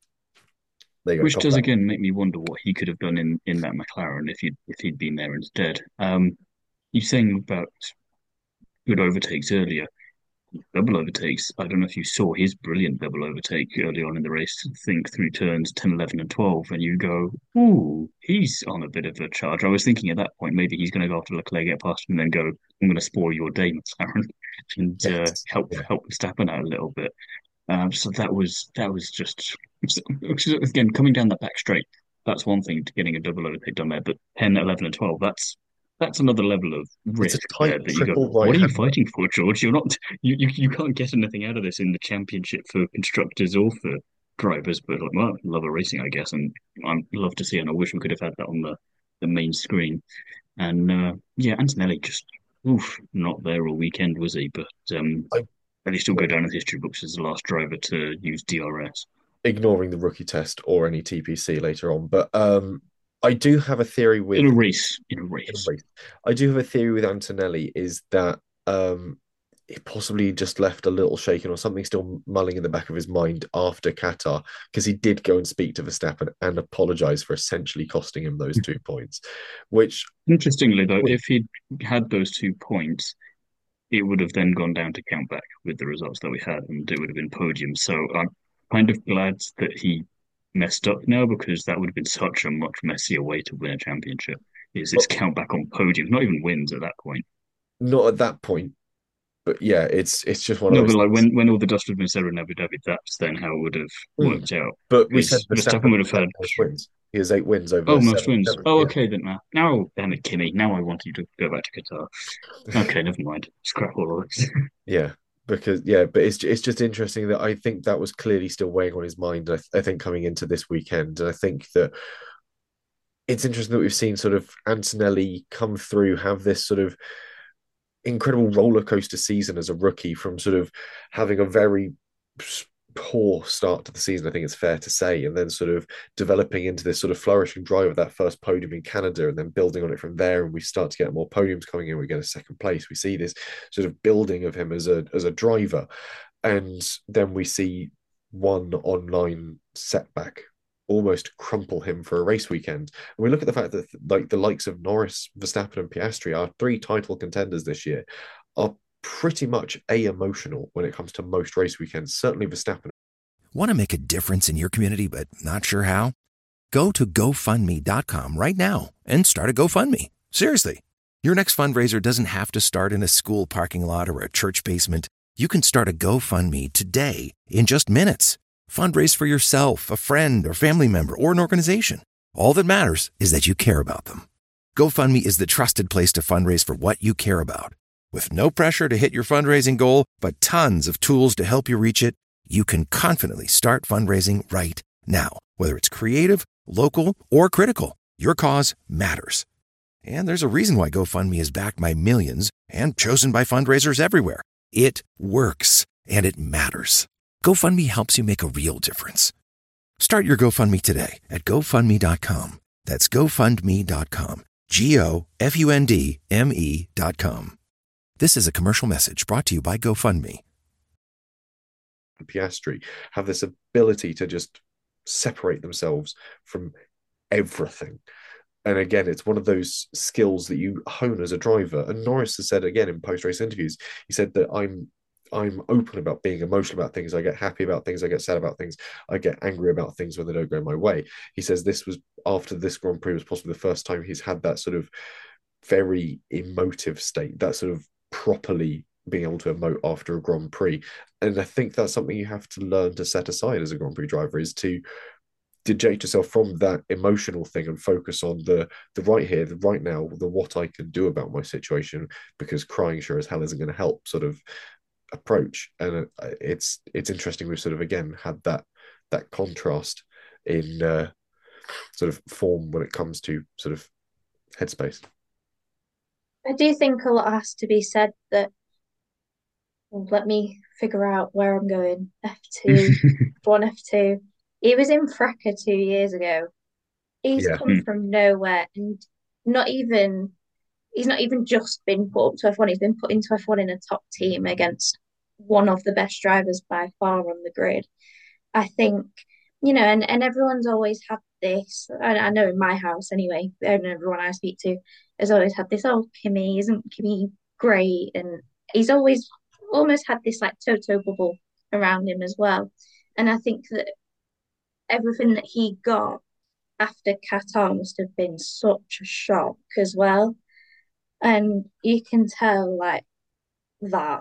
There you go. Which Top does that. again make me wonder what he could have done in in that McLaren if he if he'd been there instead. Um, you saying about good overtakes earlier, double overtakes. I don't know if you saw his brilliant double overtake early on in the race. Think through turns ten, eleven, and twelve, and you go, "Ooh, he's on a bit of a charge." I was thinking at that point maybe he's going to go after Leclerc, get past him, and then go, "I'm going to spoil your day, McLaren," and uh, Yes. help Yeah. help Verstappen out a little bit. Um, so that was that was just again coming down that back straight. That's one thing to getting a double overtake done there, but ten, eleven, and twelve. That's that's another level of It's a risk there tight that you go, triple what right are you hander. fighting for, George? You're not you, you you can't get anything out of this in the championship for constructors or for drivers, but like, well, love a racing, I guess, and I'd love to see, and I wish we could have had that on the the main screen. And uh, yeah, Antonelli just oof, not there all weekend, was he? But um, I at least he'll go down in history books as the last driver to use D R S ignoring the rookie test or any T P C later on, but um, I do have a theory in with a race. In a in a race. race. I do have a theory with Antonelli is that um, he possibly just left a little shaken or something still mulling in the back of his mind after Qatar, because he did go and speak to Verstappen and apologize for essentially costing him those two points, which Interestingly, though, if he'd had those two points, it would have then gone down to count back with the results that we had, and it would have been podium. So I'm kind of glad that he messed up now because that would have been such a much messier way to win a championship. Is it's count back on podium, not even wins at that point. not at that point. But yeah, it's it's just one of No, those but like things. when when all the dust had been settled in Abu Dhabi, that's then how it would have Mm. worked out But we said because Verstappen Verstappen would have had had most wins. He has eight wins over oh most seven. wins. seven. Oh, Yeah. okay then. Now, now damn it, Kimmy. Now I want you to go back to Qatar. Okay, never mind. Scrap all of this. Yeah, because yeah, but it's it's just interesting that I think that was clearly still weighing on his mind. I, I think coming into this weekend, and I think that it's interesting that we've seen sort of Antonelli come through, have this sort of incredible roller coaster season as a rookie, from sort of having a very poor start to the season, I think it's fair to say, and then sort of developing into this sort of flourishing drive of that first podium in Canada, and then building on it from there. And we start to get more podiums coming in. We get a second place. We see this sort of building of him as a as a driver, and then we see one online setback almost crumple him for a race weekend. And we look at the fact that like the likes of Norris, Verstappen, and Piastri, our three title contenders this year, are pretty much a-emotional when it comes to most race weekends. Certainly Verstappen. Want to make a difference in your community but not sure how? Go to GoFundMe dot com right now and start a GoFundMe. Seriously. Your next fundraiser doesn't have to start in a school parking lot or a church basement. You can start a GoFundMe today in just minutes. Fundraise for yourself, a friend, or family member, or an organization. All that matters is that you care about them. GoFundMe is the trusted place to fundraise for what you care about. With no pressure to hit your fundraising goal, but tons of tools to help you reach it, you can confidently start fundraising right now. Whether it's creative, local, or critical, your cause matters. And there's a reason why GoFundMe is backed by millions and chosen by fundraisers everywhere. It works, and it matters. GoFundMe helps you make a real difference. Start your GoFundMe today at GoFundMe dot com. That's GoFundMe dot com. G O F U N D M E dot com. This is a commercial message brought to you by GoFundMe. Piastri have this ability to just separate themselves from everything. And again, it's one of those skills that you hone as a driver. And Norris has said again in post-race interviews, he said that I'm I'm open about being emotional about things. I get happy about things. I get sad about things. I get angry about things when they don't go my way. He says this was after this Grand Prix was possibly the first time he's had that sort of very emotive state, that sort of properly being able to emote after a Grand Prix. And I think that's something you have to learn to set aside as a Grand Prix driver, is to deject yourself from that emotional thing and focus on the the right here, the right now, the what I can do about my situation, because crying sure as hell isn't going to help sort of approach. And it's it's interesting we've sort of again had that that contrast in uh, sort of form when it comes to sort of headspace. I do think a lot has to be said that, well, let me figure out where I'm going. F two, one F two. He was in Frecker two years ago. He's Yeah. come from nowhere and not even he's not even just been put up to F one, he's been put into F one in a top team against one of the best drivers by far on the grid. I think, you know, and, and everyone's always had this, I, I know in my house anyway, and everyone I speak to has always had this, oh, Kimi, isn't Kimi great? And he's always almost had this like Toto bubble around him as well. And I think that everything that he got after Qatar must have been such a shock as well. And you can tell like that.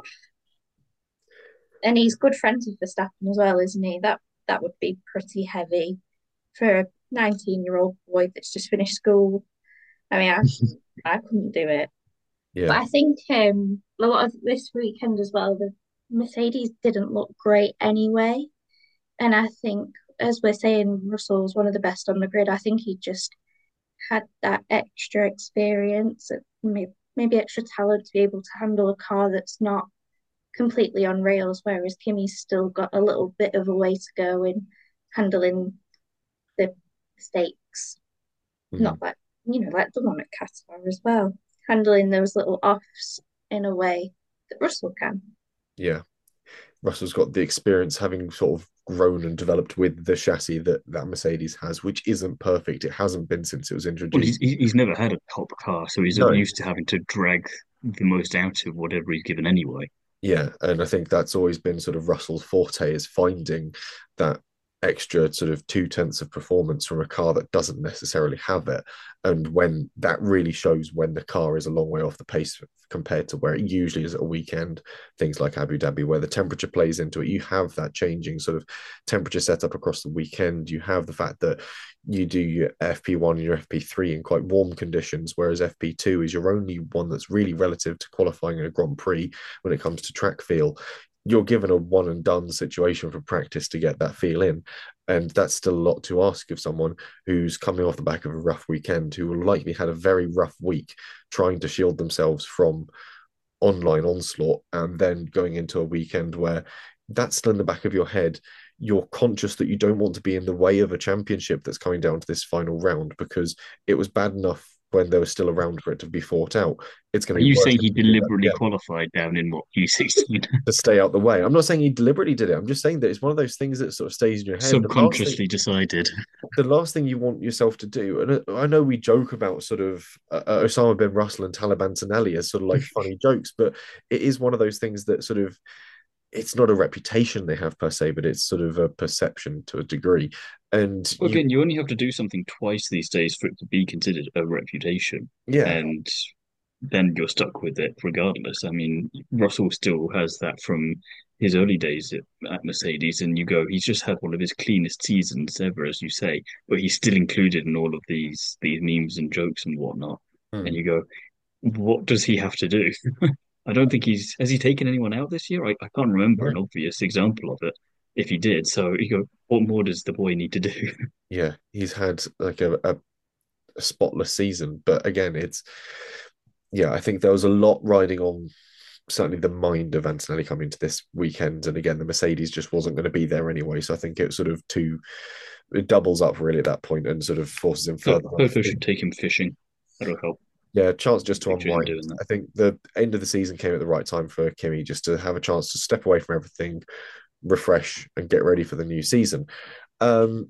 And he's good friends with Verstappen as well, isn't he? That that would be pretty heavy for a nineteen-year-old boy that's just finished school. I mean, I I couldn't do it. But Yeah. I think um a lot of this weekend as well, the Mercedes didn't look great anyway. And I think, as we're saying, Russell's one of the best on the grid. I think he just had that extra experience, maybe, maybe extra talent to be able to handle a car that's not completely on rails, whereas Kimmy's still got a little bit of a way to go in handling the mistakes. Mm-hmm. Not like, you know, like the one at Qatar as well, handling those little offs in a way that Russell can. Yeah. Russell's got the experience having sort of grown and developed with the chassis that, that Mercedes has, which isn't perfect. It hasn't been since it was introduced. Well, he's, he's never had a top car, so he's No. used to having to drag the most out of whatever he's given anyway. Yeah, and I think that's always been sort of Russell's forte, is finding that extra sort of two tenths of performance from a car that doesn't necessarily have it. And when that really shows when the car is a long way off the pace compared to where it usually is at a weekend, things like Abu Dhabi, where the temperature plays into it. You have that changing sort of temperature setup across the weekend. You have the fact that you do your F P one and your F P three in quite warm conditions, whereas F P two is your only one that's really relative to qualifying in a Grand Prix when it comes to track feel. You're given a one and done situation for practice to get that feel in. And that's still a lot to ask of someone who's coming off the back of a rough weekend, who will likely had a very rough week trying to shield themselves from online onslaught, and then going into a weekend where that's still in the back of your head. You're conscious that you don't want to be in the way of a championship that's coming down to this final round, because it was bad enough when they were still around for it to be fought out. It's going to Are be you worse saying if he you do that deliberately again. qualified down in what, U sixteen? To stay out the way. I'm not saying he deliberately did it. I'm just saying that it's one of those things that sort of stays in your head. The last thing, Subconsciously decided. the last thing you want yourself to do, and I know we joke about sort of uh, Osama bin Russell and Taliban Antonelli as sort of like funny jokes, but it is one of those things that sort of, it's not a reputation they have per se, but it's sort of a perception to a degree. And Well, you, again, you only have to do something twice these days for it to be considered a reputation. yeah, And then you're stuck with it regardless. I mean, Russell still has that from his early days at, at Mercedes, and you go, he's just had one of his cleanest seasons ever, as you say, but he's still included in all of these these memes and jokes and whatnot. hmm. And you go, what does he have to do? I don't think he's has he taken anyone out this year? I, I can't remember Yeah. an obvious example of it. If he did, so you go, what more does the boy need to do? Yeah, he's had like a, a, a spotless season, but again, it's, yeah, I think there was a lot riding on certainly the mind of Antonelli coming to this weekend. And again, the Mercedes just wasn't going to be there anyway. So I think it sort of two it doubles up really at that point and sort of forces him So further off. Coco should take him fishing. That'll help. Yeah, chance just to Picture him unwind. doing that. I think the end of the season came at the right time for Kimi just to have a chance to step away from everything, refresh, and get ready for the new season. Um,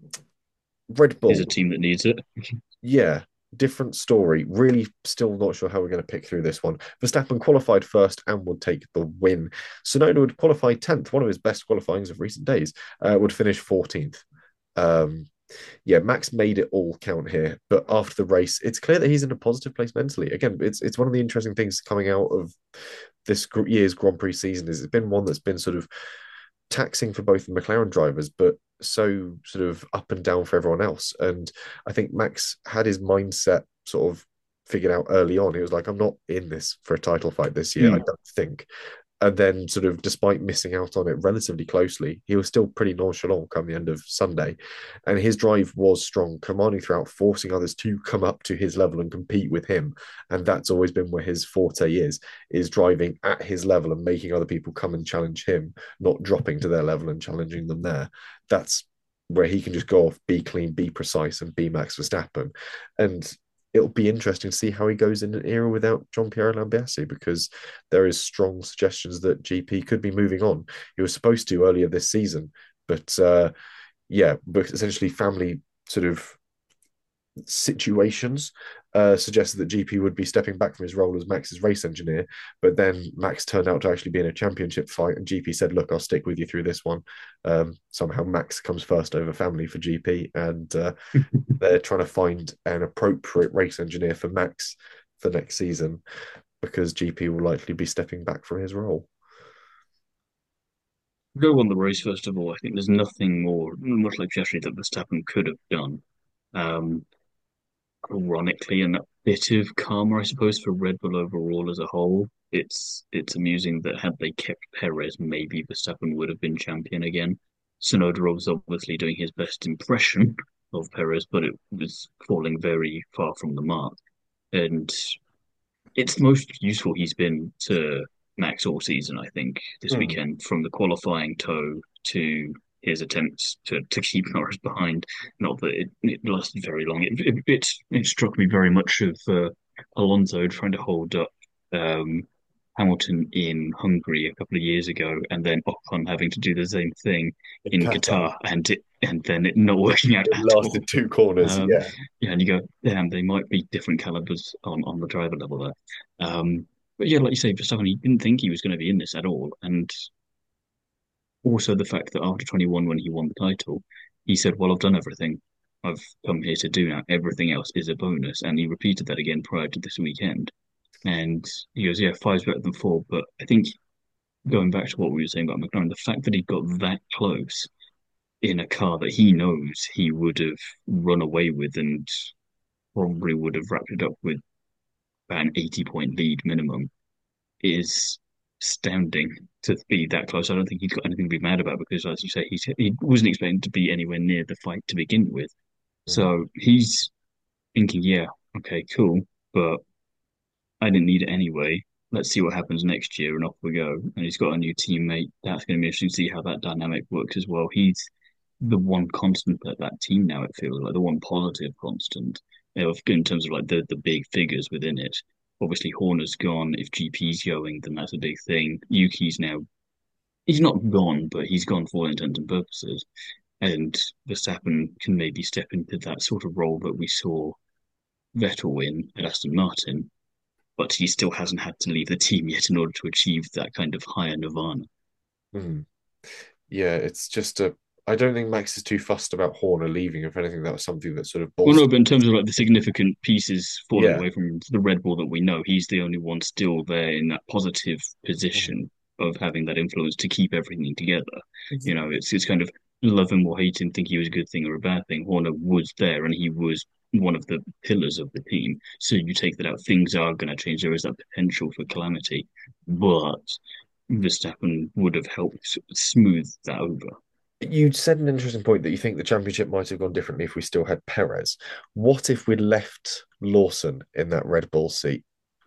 Red He's Bull, a team that needs it. yeah, different story. Really, still not sure how we're going to pick through this one. Verstappen qualified first and would take the win. Tsunoda would qualify tenth, one of his best qualifyings of recent days, uh, would finish fourteenth. Um, yeah, Max made it all count here. But after the race, it's clear that he's in a positive place mentally. Again, it's it's one of the interesting things coming out of this year's Grand Prix season is it's been one that's been sort of taxing for both the McLaren drivers, but so sort of up and down for everyone else. And I think Max had his mindset sort of figured out early on. He was like, I'm not in this for a title fight this year, I Mm. don't think. And then, sort of, despite missing out on it relatively closely, he was still pretty nonchalant come the end of Sunday. And his drive was strong, commanding throughout, forcing others to come up to his level and compete with him. And that's always been where his forte is, is driving at his level and making other people come and challenge him, not dropping to their level and challenging them there. That's where he can just go off, be clean, be precise, and be Max Verstappen. And it'll be interesting to see how he goes in an era without Jean-Pierre Lambiase, because there is strong suggestions that G P could be moving on. He was supposed to earlier this season, but uh, yeah, but essentially family sort of situations uh, suggested that G P would be stepping back from his role as Max's race engineer. But then Max turned out to actually be in a championship fight, and G P said, "Look, I'll stick with you through this one." Um, somehow Max comes first over family for G P, and uh, they're trying to find an appropriate race engineer for Max for next season because G P will likely be stepping back from his role. Go on the race first of all. I think there's nothing more, much like yesterday, that Verstappen could have done. Um, Ironically, and a bit of karma, I suppose, for Red Bull overall as a whole. It's it's amusing that had they kept Perez, maybe Verstappen would have been champion again. Tsunoda was obviously doing his best impression of Perez, but it was falling very far from the mark. And it's the most useful he's been to Max all season, I think, this Mm. weekend, from the qualifying tow to his attempts to, to keep Norris behind. Not that it, it lasted very long. It, it, it, it struck me very much of uh, Alonso trying to hold up um, Hamilton in Hungary a couple of years ago, and then Ocon having to do the same thing In in Qatar, Qatar, and it, and then it not working out it at all. lasted two corners. Um, Yeah. yeah, and you go, damn, they might be different calibers on, on the driver level there. Um, but yeah, like you say, Verstappen, he didn't think he was going to be in this at all. And also the fact that after twenty-one, when he won the title, he said, well, I've done everything I've come here to do now. Everything else is a bonus. And he repeated that again prior to this weekend. And he goes, yeah, five's better than four. But I think going back to what we were saying about McLaren, the fact that he got that close in a car that he knows he would have run away with and probably would have wrapped it up with about an eighty point lead minimum is astounding to be that close. I don't think he's got anything to be mad about because, as you say, he's, he wasn't expecting to be anywhere near the fight to begin with. Mm. So he's thinking, yeah, okay, cool, but I didn't need it anyway. Let's see what happens next year, and off we go. And he's got a new teammate. That's going to be interesting to see how that dynamic works as well. He's the one constant at that team now. It feels like the one positive constant, you know, in terms of like the the big figures within it. Obviously, Horner's gone. If G P's going, then that's a big thing. Yuki's now he's not gone, but he's gone for all intents and purposes. And Verstappen can maybe step into that sort of role that we saw Vettel in at Aston Martin, but he still hasn't had to leave the team yet in order to achieve that kind of higher nirvana. Mm. Yeah, it's just a. I don't think Max is too fussed about Horner leaving. If anything, that was something that sort of Well, no, bolstered. but in terms of like the significant pieces falling Yeah. away from the Red Bull that we know, he's the only one still there in that positive position of having that influence to keep everything together. You know, it's it's kind of love him or hate him, think he was a good thing or a bad thing. Horner was there and he was one of the pillars of the team. So you take that out, things are going to change. There is that potential for calamity, but Verstappen would have helped smooth that over. You said an interesting point that you think the championship might have gone differently if we still had Perez. What if we'd left Lawson in that Red Bull seat?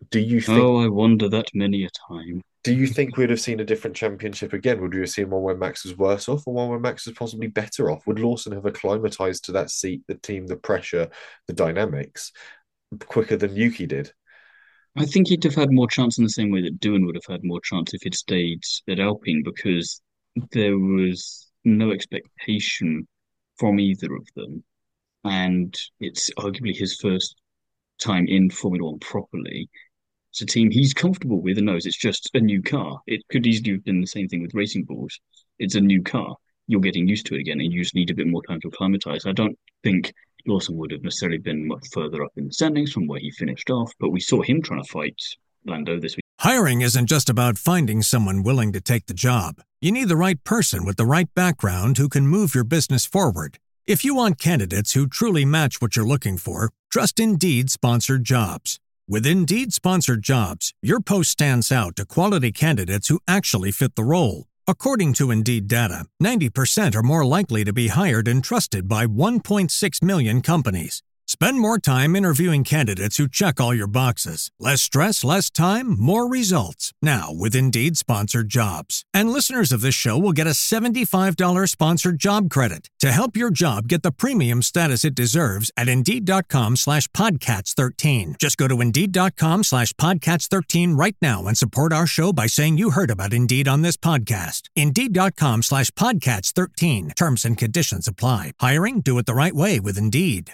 Do you think Oh, I wonder that many a time. do you think we'd have seen a different championship again? Would we have seen one where Max was worse off or one where Max was possibly better off? Would Lawson have acclimatized to that seat, the team, the pressure, the dynamics quicker than Yuki did? I think he'd have had more chance in the same way that Doohan would have had more chance if he'd stayed at Alpine because there was no expectation from either of them. And it's arguably his first time in Formula One properly. It's a team he's comfortable with and knows it's just a new car. It could easily have been the same thing with Racing Bulls. It's a new car. You're getting used to it again, and you just need a bit more time to acclimatize. I don't think Lawson would have necessarily been much further up in the standings from where he finished off, but we saw him trying to fight Lando this week. Hiring isn't just about finding someone willing to take the job. You need the right person with the right background who can move your business forward. If you want candidates who truly match what you're looking for, trust Indeed sponsored jobs. With Indeed sponsored jobs, your post stands out to quality candidates who actually fit the role. According to Indeed data, ninety percent are more likely to be hired and trusted by one point six million companies. Spend more time interviewing candidates who check all your boxes. Less stress, less time, more results. Now, with Indeed sponsored jobs. And listeners of this show will get a seventy-five dollars sponsored job credit to help your job get the premium status it deserves at Indeed.com slash Podcats 13. Just go to Indeed.com slash Podcats 13 right now and support our show by saying you heard about Indeed on this podcast. Indeed.com slash Podcats 13. Terms and conditions apply. Hiring? Do it the right way with Indeed.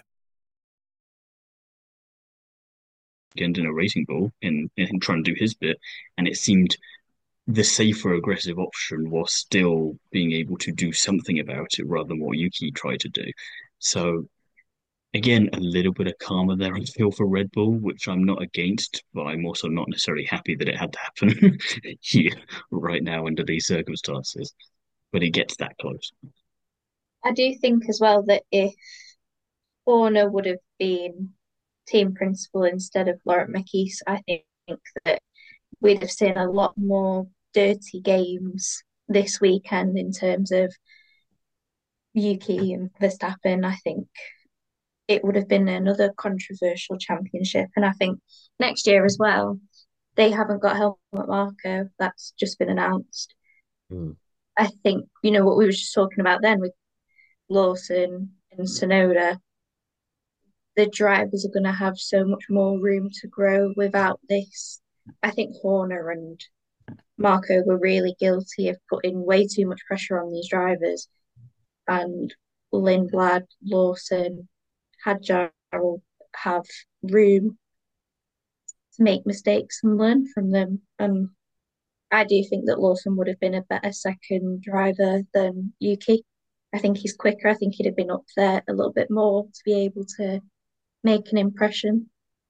In a Racing Bull in, in trying to do his bit, and it seemed the safer aggressive option was still being able to do something about it rather than what Yuki tried to do. So again, a little bit of karma there I feel for Red Bull, which I'm not against, but I'm also not necessarily happy that it had to happen here right now under these circumstances. But it gets that close. I do think as well that if Horner would have been team principal instead of Laurent Mekies, I think that we'd have seen a lot more dirty games this weekend in terms of Yuki and Verstappen. I think it would have been another controversial championship. And I think next year as well, they haven't got Helmut Marko. That's just been announced. Mm. I think, you know, what we were just talking about then with Lawson and Tsunoda, the drivers are going to have so much more room to grow without this. I think Horner and Marko were really guilty of putting way too much pressure on these drivers. And Lindblad, Lawson, had Jarrell have room to make mistakes and learn from them. Um, I do think that Lawson would have been a better second driver than Yuki. I think he's quicker. I think he'd have been up there a little bit more to be able to make an impression.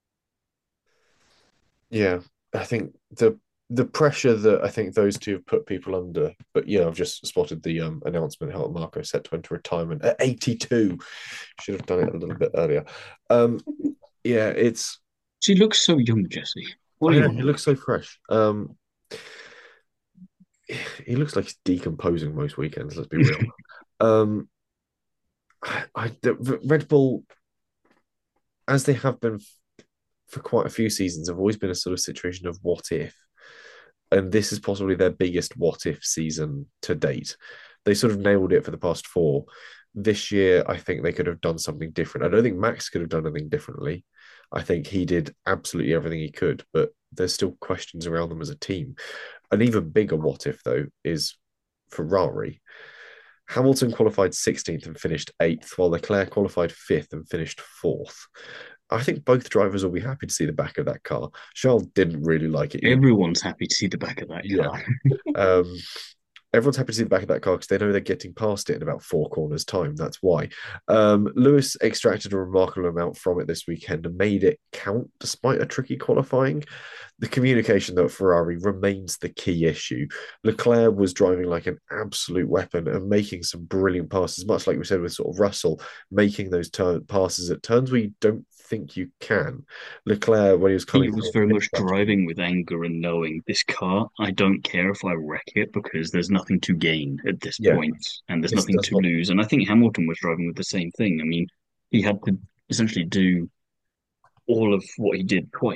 Yeah, I think the the pressure that I think those two have put people under. But yeah, I've just spotted the um, announcement Helmut Marko set to enter retirement at eighty-two. Should have done it a little bit earlier. Um, yeah, it's. She looks so young, Jesse. What I do you know, want? he looks so fresh. Um, he looks like he's decomposing most weekends. Let's be real. um, I, I the, Red Bull, as they have been for quite a few seasons, have always been a sort of situation of what if, and this is possibly their biggest what if season to date. They sort of nailed it for the past four. This year, I think they could have done something different. I don't think Max could have done anything differently. I think he did absolutely everything he could, but there's still questions around them as a team. An even bigger what if, though, is Ferrari. Hamilton qualified sixteenth and finished eighth, while Leclerc qualified fifth and finished fourth. I think both drivers will be happy to see the back of that car. Charles didn't really like it. Everyone's happy to see the back of that car. Yeah. um, everyone's happy to see the back of that car because they know they're getting past it in about four corners' time. That's why. Um, Lewis extracted a remarkable amount from it this weekend and made it count despite a tricky qualifying. The communication, though, at Ferrari remains the key issue. Leclerc was driving like an absolute weapon and making some brilliant passes, much like we said with sort of Russell, making those turn passes at turns where you don't think you can. Leclerc, when he was coming, he was very much driving with anger and knowing this car, I don't care if I wreck it because there's nothing to gain at this Yeah. point and there's This nothing does to not- lose. And I think Hamilton was driving with the same thing. I mean, he had to essentially do all of what he did twice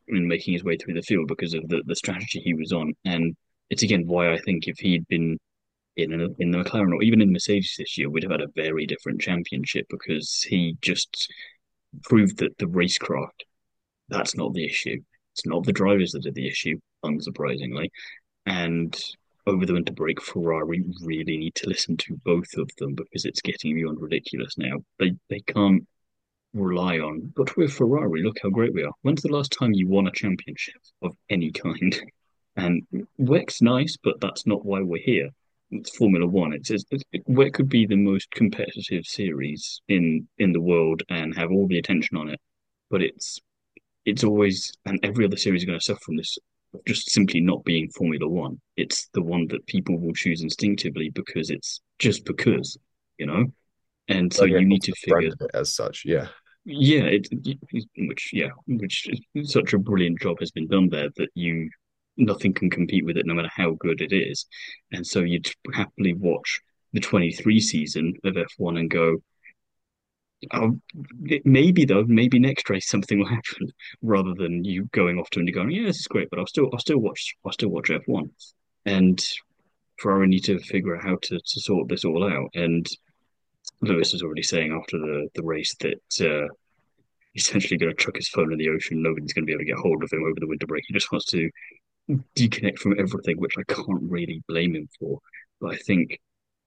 in making his way through the field because of the, the strategy he was on. And it's again why I think if he'd been in a, in the McLaren or even in Mercedes this year, we'd have had a very different championship because he just proved that the racecraft, that's not the issue. It's not the drivers that are the issue, unsurprisingly. And over the winter break, Ferrari really need to listen to both of them because it's getting beyond ridiculous now. They they can't rely on. But with Ferrari, look how great we are. When's the last time you won a championship of any kind? And W E C's nice, but that's not why we're here. It's Formula One. It's, it's it, W E C could be the most competitive series in in the world and have all the attention on it, but it's it's always and every other series is going to suffer from this just simply not being Formula One. It's the one that people will choose instinctively because it's just because, you know. And so Like you need everyone's to figure, branded it as such. Yeah. yeah, it, which yeah, which such a brilliant job has been done there that you nothing can compete with it no matter how good it is. And so you'd happily watch the twenty-three season of F one and go, oh, maybe though, maybe next race something will happen, rather than you going off to and going, yeah, this is great, but I'll still I'll still watch I'll still watch F one. And Ferrari need to figure out how to, to sort this all out. And Lewis was already saying after the, the race that uh, he's essentially going to chuck his phone in the ocean. Nobody's going to be able to get hold of him over the winter break. He just wants to deconnect from everything, which I can't really blame him for. But I think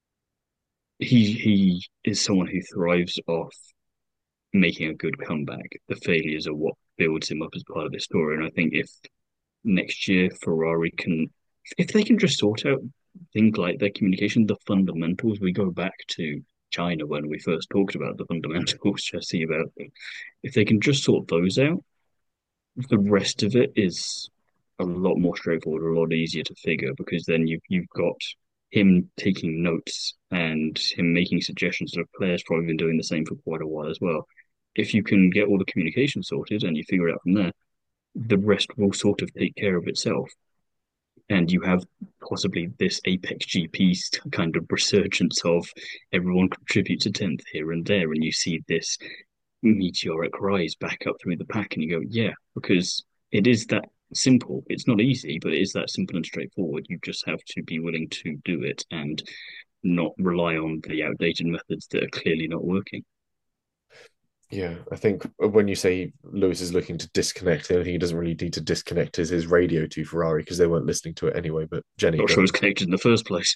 he he is someone who thrives off making a good comeback. The failures are what builds him up as part of the story. And I think if next year Ferrari can, if they can just sort out things like their communication, the fundamentals, we go back to China when we first talked about the fundamentals, Jesse, about if they can just sort those out, the rest of it is a lot more straightforward, a lot easier to figure because then you've you've got him taking notes and him making suggestions to the players probably been doing the same for quite a while as well. If you can get all the communication sorted and you figure it out from there, the rest will sort of take care of itself. And you have possibly this Apex G P kind of resurgence of everyone contributes a tenth here and there, and you see this meteoric rise back up through the pack, and you go, yeah, because it is that simple. It's not easy, but it is that simple and straightforward. You just have to be willing to do it and not rely on the outdated methods that are clearly not working. Yeah, I think when you say Lewis is looking to disconnect, the only thing he doesn't really need to disconnect is his radio to Ferrari because they weren't listening to it anyway. But Jenny, Not sure it was connected in the first place.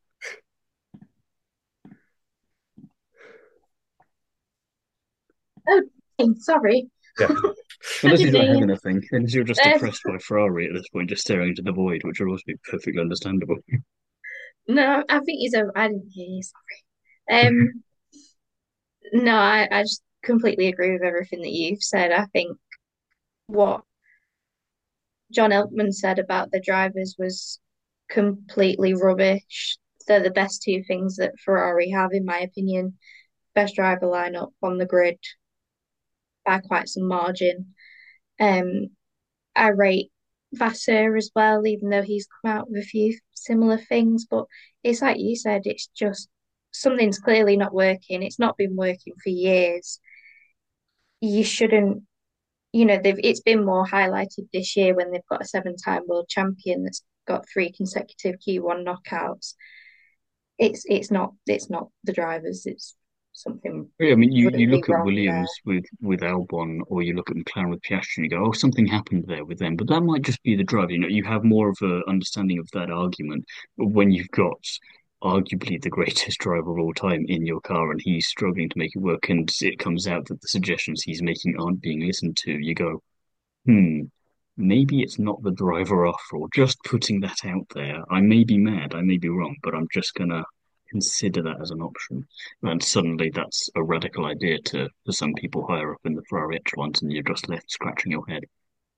Oh, sorry. Yeah. Unless you don't have Didn't- anything, unless you're just Um, depressed by Ferrari at this point, just staring into the void, which would also be perfectly understandable. No, I think he's a. I didn't hear you. Sorry. Um, no, I, I just completely agree with everything that you've said. I think what John Elkman said about the drivers was completely rubbish. They're the best two things that Ferrari have, in my opinion. Best driver lineup on the grid by quite some margin. Um, I rate Vasseur as well, even though he's come out with a few similar things. But it's like you said, it's just something's clearly not working. It's not been working for years. You shouldn't, you know, they've it's been more highlighted this year when they've got a seven-time world champion that's got three consecutive Q one knockouts. It's it's not it's not the drivers. It's something Yeah, I mean, you, you really look at wrong there. Williams with, with Albon, or you look at McLaren with Piastri, and you go, oh, something happened there with them. But that might just be the driver. You know, you have more of an understanding of that argument when you've got arguably the greatest driver of all time in your car, and he's struggling to make it work, and it comes out that the suggestions he's making aren't being listened to. You go, hmm, maybe it's not the driver after all. Just putting that out there, I may be mad, I may be wrong, but I'm just gonna consider that as an option. And suddenly that's a radical idea to, to some people higher up in the Ferrari echelons, and you're just left scratching your head.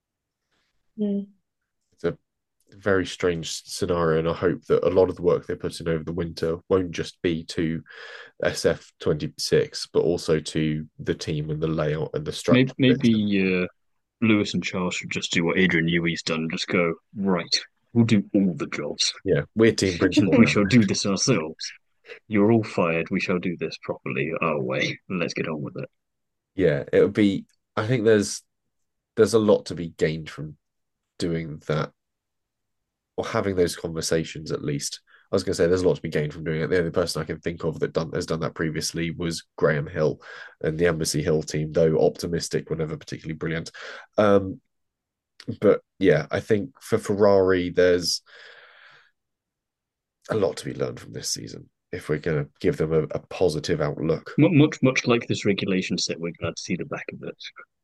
Mm. it's a very strange scenario, and I hope that a lot of the work they put in over the winter won't just be to S F twenty-six, but also to the team and the layout and the structure. Maybe, maybe uh, Lewis and Charles should just do what Adrian Newey's done and just go, right, we'll do all the jobs. Yeah, we're Team Bridgestone. We shall do this ourselves. You're all fired. We shall do this properly our way. Let's get on with it. Yeah, it would be. I think there's there's a lot to be gained from doing that or having those conversations at least. I was going to say there's a lot to be gained from doing it. The only person I can think of that done, has done that previously was Graham Hill and the Embassy Hill team, though optimistic were never particularly brilliant. Um, but yeah, I think for Ferrari, there's a lot to be learned from this season if we're going to give them a, a positive outlook. Much, much like this regulation set, we're glad to see the back of it.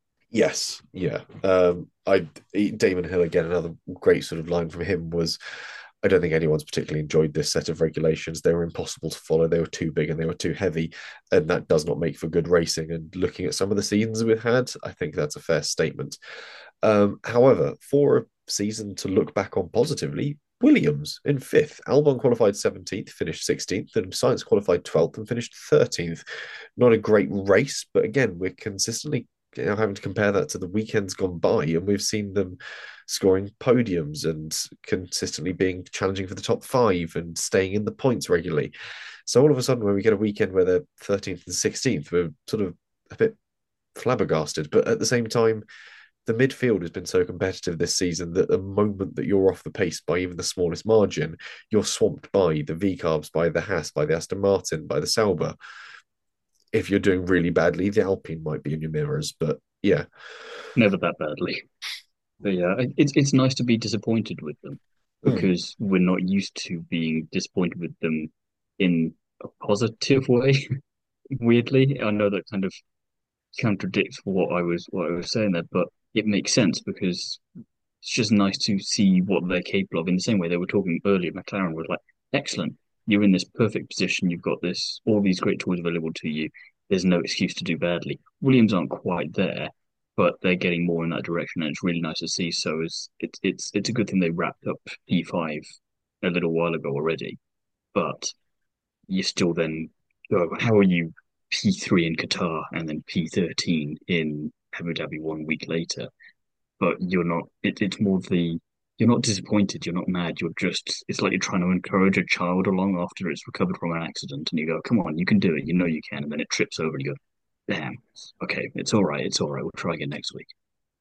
Yes, yeah. Um, I Damon Hill again. Another great sort of line from him was, "I don't think anyone's particularly enjoyed this set of regulations. They were impossible to follow. They were too big and they were too heavy, and that does not make for good racing." And looking at some of the seasons we've had, I think that's a fair statement. Um, however, for a season to look back on positively, Williams in fifth, Albon qualified seventeenth, finished sixteenth, and Sainz qualified twelfth and finished thirteenth. Not a great race, but again, we're consistently, you know, having to compare that to the weekends gone by, and we've seen them scoring podiums and consistently being challenging for the top five and staying in the points regularly. So all of a sudden, when we get a weekend where they're thirteenth and sixteenth, we're sort of a bit flabbergasted. But at the same time, the midfield has been so competitive this season that the moment that you're off the pace by even the smallest margin, you're swamped by the V Carbs, by the Haas, by the Aston Martin, by the Sauber. If you're doing really badly, the Alpine might be in your mirrors. But yeah, Never that badly. But yeah, it's it's nice to be disappointed with them mm. because we're not used to being disappointed with them in a positive way. Weirdly, I know that kind of contradicts what I was what I was saying there, but it makes sense because it's just nice to see what they're capable of. In the same way they were talking earlier, McLaren was like, "Excellent, you're in this perfect position. You've got this all these great tools available to you. There's no excuse to do badly." Williams aren't quite there, but they're getting more in that direction, and it's really nice to see. So it's it's it's it's a good thing they wrapped up P five a little while ago already, but you still then go, how are you P three in Qatar and then P thirteen in Abu Dhabi one week later? But you're not, it, it's more the, you're not disappointed, you're not mad, you're just, it's like you're trying to encourage a child along after it's recovered from an accident and you go, come on, you can do it, you know you can. And then it trips over and you go, damn, okay, it's all right, it's all right, we'll try again next week.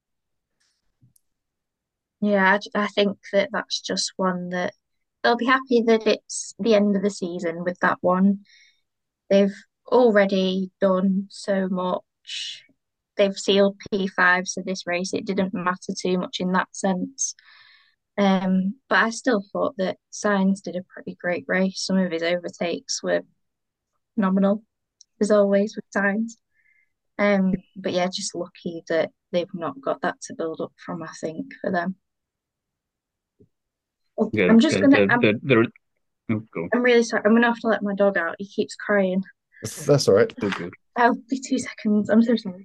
Yeah, I, I think that that's just one that they'll be happy that it's the end of the season with that one. They've already done so much. They've sealed P five, so this race it didn't matter too much in that sense. Um, but I still thought that Sainz did a pretty great race. Some of his overtakes were phenomenal, as always with Sainz. Um, but yeah, just lucky that they've not got that to build up from, I think, for them. Yeah, I'm just they're, gonna. they're, I'm. they're, they're oh, go on. I'm really sorry. I'm gonna have to let my dog out. He keeps crying. That's, that's all right. All good. I'll be two seconds. I'm so sorry.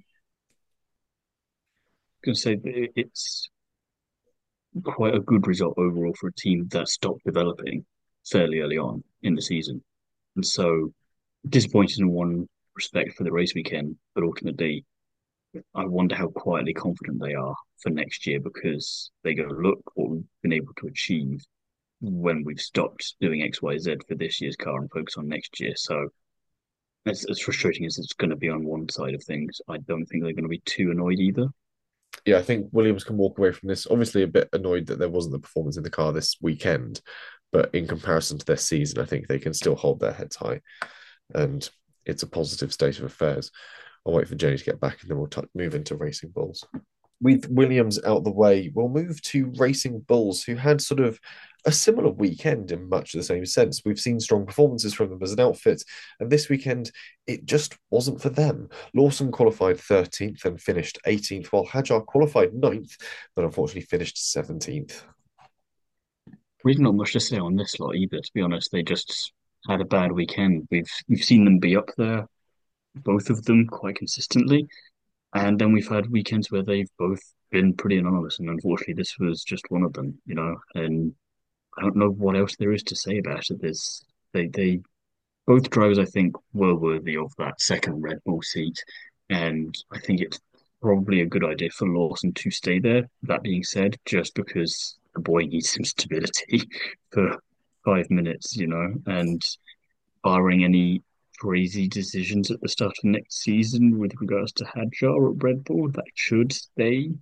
I was going to say it's quite a good result overall for a team that stopped developing fairly early on in the season. And so disappointed in one respect for the race weekend, but ultimately I wonder how quietly confident they are for next year because they go, look what we've been able to achieve when we've stopped doing X, Y, Z for this year's car and focus on next year. So as, as frustrating as it's going to be on one side of things, I don't think they're going to be too annoyed either. Yeah, I think Williams can walk away from this obviously a bit annoyed that there wasn't the performance in the car this weekend, but in comparison to their season, I think they can still hold their heads high, and it's a positive state of affairs. I'll wait for Jenny to get back, and then we'll t- move into Racing Bulls. With Williams out the way, we'll move to Racing Bulls, who had sort of a similar weekend in much the same sense. We've seen strong performances from them as an outfit, and this weekend it just wasn't for them. Lawson qualified thirteenth and finished eighteenth, while Hadjar qualified ninth, but unfortunately finished seventeenth. Really not much to say on this lot either, to be honest. They just had a bad weekend. We've we've seen them be up there, both of them, quite consistently. And then we've had weekends where they've both been pretty anonymous, and unfortunately, this was just one of them, you know. And I don't know what else there is to say about it. There's they they both drivers, I think, were worthy of that second Red Bull seat, and I think it's probably a good idea for Lawson to stay there. That being said, just because the boy needs some stability for five minutes, you know, and barring any crazy decisions at the start of next season with regards to Hadjar at Red Bull, that should stay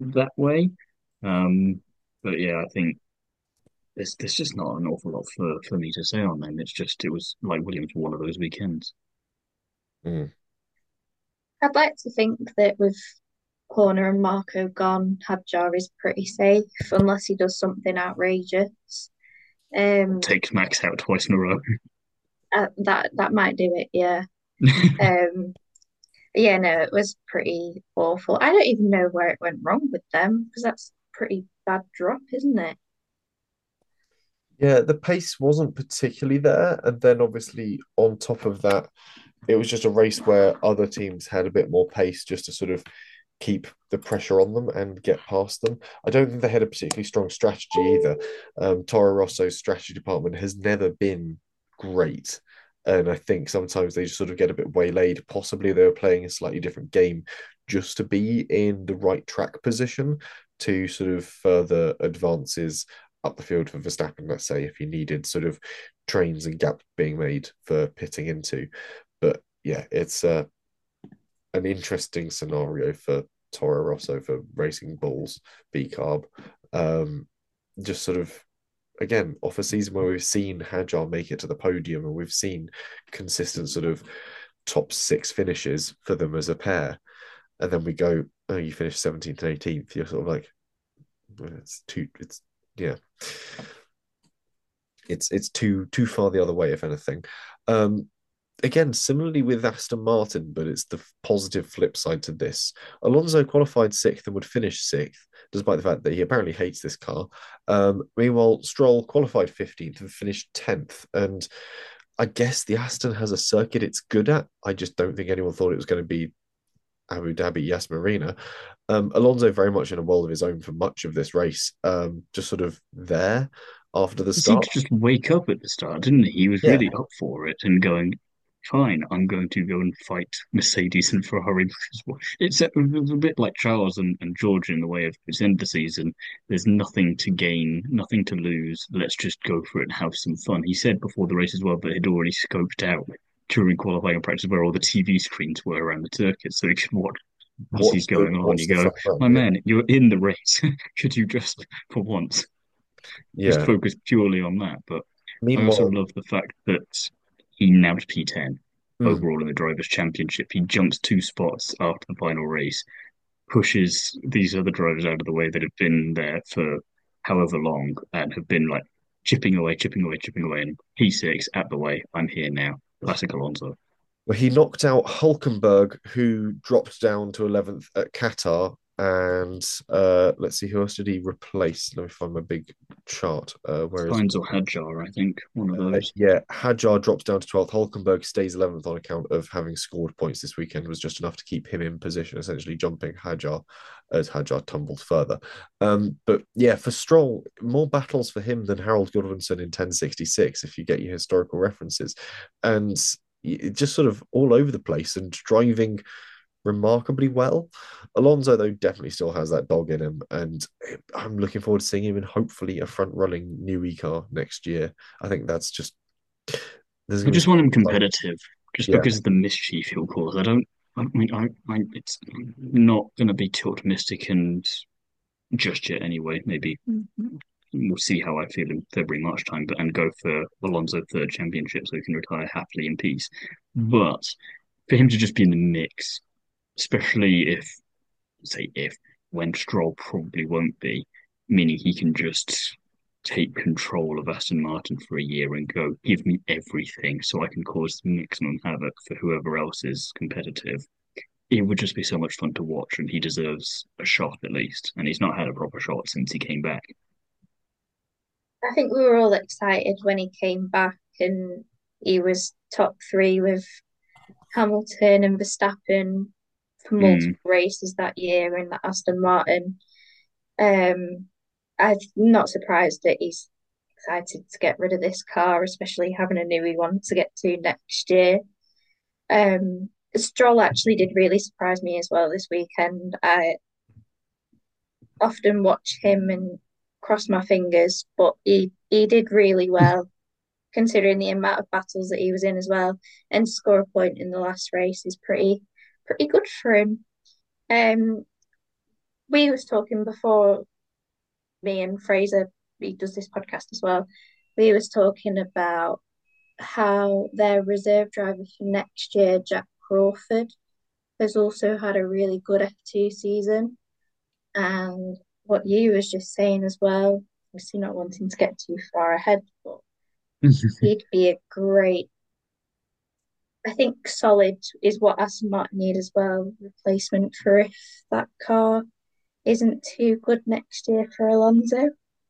that way. Um, but yeah, I think there's there's just not an awful lot for, for me to say on them. It's just it was like Williams one of those weekends. Mm. I'd like to think that with Horner and Marco gone, Hadjar is pretty safe unless he does something outrageous. Um, Takes Max out twice in a row. uh, that that might do it, yeah. Um, yeah, no, it was pretty awful. I don't even know where it went wrong with them because that's pretty bad drop, isn't it? Yeah, the pace wasn't particularly there. And then obviously on top of that, it was just a race where other teams had a bit more pace just to sort of keep the pressure on them and get past them. I don't think they had a particularly strong strategy either. Um, Toro Rosso's strategy department has never been great. And I think sometimes they just sort of get a bit waylaid. Possibly they were playing a slightly different game just to be in the right track position to sort of further advances up the field for Verstappen, let's say, if he needed sort of trains and gaps being made for pitting into. But yeah, it's uh, an interesting scenario for Toro Rosso for Racing Bulls B Carb. Um, just sort of again off a season where we've seen Hadjar make it to the podium and we've seen consistent sort of top six finishes for them as a pair, and then we go, oh, you finished seventeenth and eighteenth. You're sort of like, well, it's too, it's yeah, it's it's too too far the other way, if anything. Um, again, similarly with Aston Martin, but it's the positive flip side to this. Alonso qualified sixth and would finish sixth, despite the fact that he apparently hates this car. Um, meanwhile, Stroll qualified fifteenth and finished tenth. And I guess the Aston has a circuit it's good at. I just don't think anyone thought it was going to be Abu Dhabi, Yas Marina. Um, Alonso very much in a world of his own for much of this race, um, just sort of there after the He seemed start. to just wake up at the start, didn't he? He was Yeah, really up for it and going, fine, I'm going to go and fight Mercedes and Ferrari because it's a, it's a bit like Charles and, and George in the way of it's end of the season. There's nothing to gain, nothing to lose. Let's just go for it and have some fun. He said before the race as well that he'd already scoped out during qualifying and practice where all the T V screens were around the circuit so he could watch as he's what's the going on. what's You the go, front run? my Yeah, man, you're in the race. Could you just, for once, just yeah. focus purely on that? But I also Meanwhile, love the fact that he nabbed P ten mm, overall in the Drivers' Championship. He jumps two spots after the final race, pushes these other drivers out of the way that have been there for however long and have been like chipping away, chipping away, chipping away. And P six at the way. I'm here now. Classic Alonso. well, he knocked out Hulkenberg, who dropped down to eleventh at Qatar. And uh, let's see, who else did he replace? Let me find my big chart. Uh, where is Sainz or Hadjar, I think, one of uh, those. yeah, Hadjar drops down to twelfth. Hulkenberg stays eleventh on account of having scored points this weekend, was just enough to keep him in position, essentially jumping Hadjar as Hadjar tumbled further. Um, but yeah, for Stroll, more battles for him than Harold Godwinson in ten sixty-six, if you get your historical references. And just sort of all over the place and driving remarkably well. Alonso, though, definitely still has that dog in him, and I'm looking forward to seeing him in hopefully a front running new e car next year. I think that's just there's I going to just be want him like, competitive, just yeah, because of the mischief he'll cause. I don't. I mean, I, I it's not going to be too optimistic and just yet anyway. Maybe we'll see how I feel in February, March time, but and go for Alonso third championship so he can retire happily in peace. But for him to just be in the mix, especially if, say, if when Stroll probably won't be, meaning he can just take control of Aston Martin for a year and go, give me everything so I can cause maximum havoc for whoever else is competitive. It would just be so much fun to watch, and he deserves a shot at least. And he's not had a proper shot since he came back. I think we were all excited when he came back and he was top three with Hamilton and Verstappen for Mm. multiple races that year in the Aston Martin. Um, I'm not surprised that he's excited to get rid of this car, especially having a new one to get to next year. Um, Stroll actually did really surprise me as well this weekend. I often watch him and cross my fingers, but he, he did really well considering the amount of battles that he was in as well. And to score a point in the last race is pretty pretty good for him. Um, we was talking before, me and Fraser, he does this podcast as well. We was talking about how their reserve driver for next year, Jack Crawford, has also had a really good F two season. And what you was just saying as well, obviously not wanting to get too far ahead, but he'd be a great, I think solid is what Aston Martin need as well, replacement for if that car isn't too good next year for Alonso.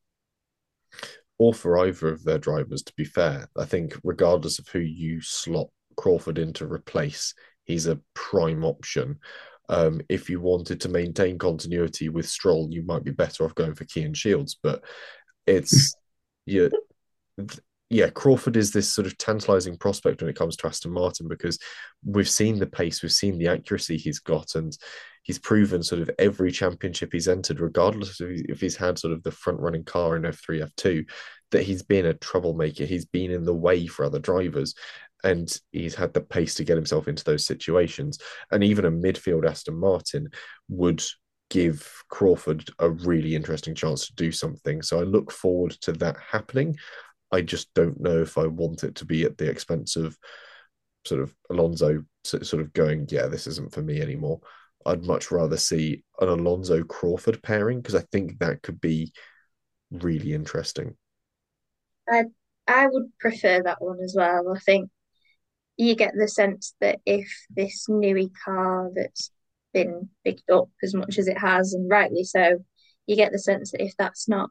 Or for either of their drivers, to be fair. I think regardless of who you slot Crawford in to replace, he's a prime option. Um, if you wanted to maintain continuity with Stroll, you might be better off going for Kean Shields, but it's yeah, yeah, Crawford is this sort of tantalizing prospect when it comes to Aston Martin because we've seen the pace, we've seen the accuracy he's got, and he's proven sort of every championship he's entered, regardless of if he's had sort of the front running car in F three, F two, that he's been a troublemaker. He's been in the way for other drivers, and he's had the pace to get himself into those situations. And even a midfield Aston Martin would give Crawford a really interesting chance to do something. So I look forward to that happening. I just don't know if I want it to be at the expense of sort of Alonso sort of going, yeah, this isn't for me anymore. I'd much rather see an Alonso Crawford pairing because I think that could be really interesting. I I would prefer that one as well. I think you get the sense that if this newy car that's been picked up as much as it has, and rightly so, you get the sense that if that's not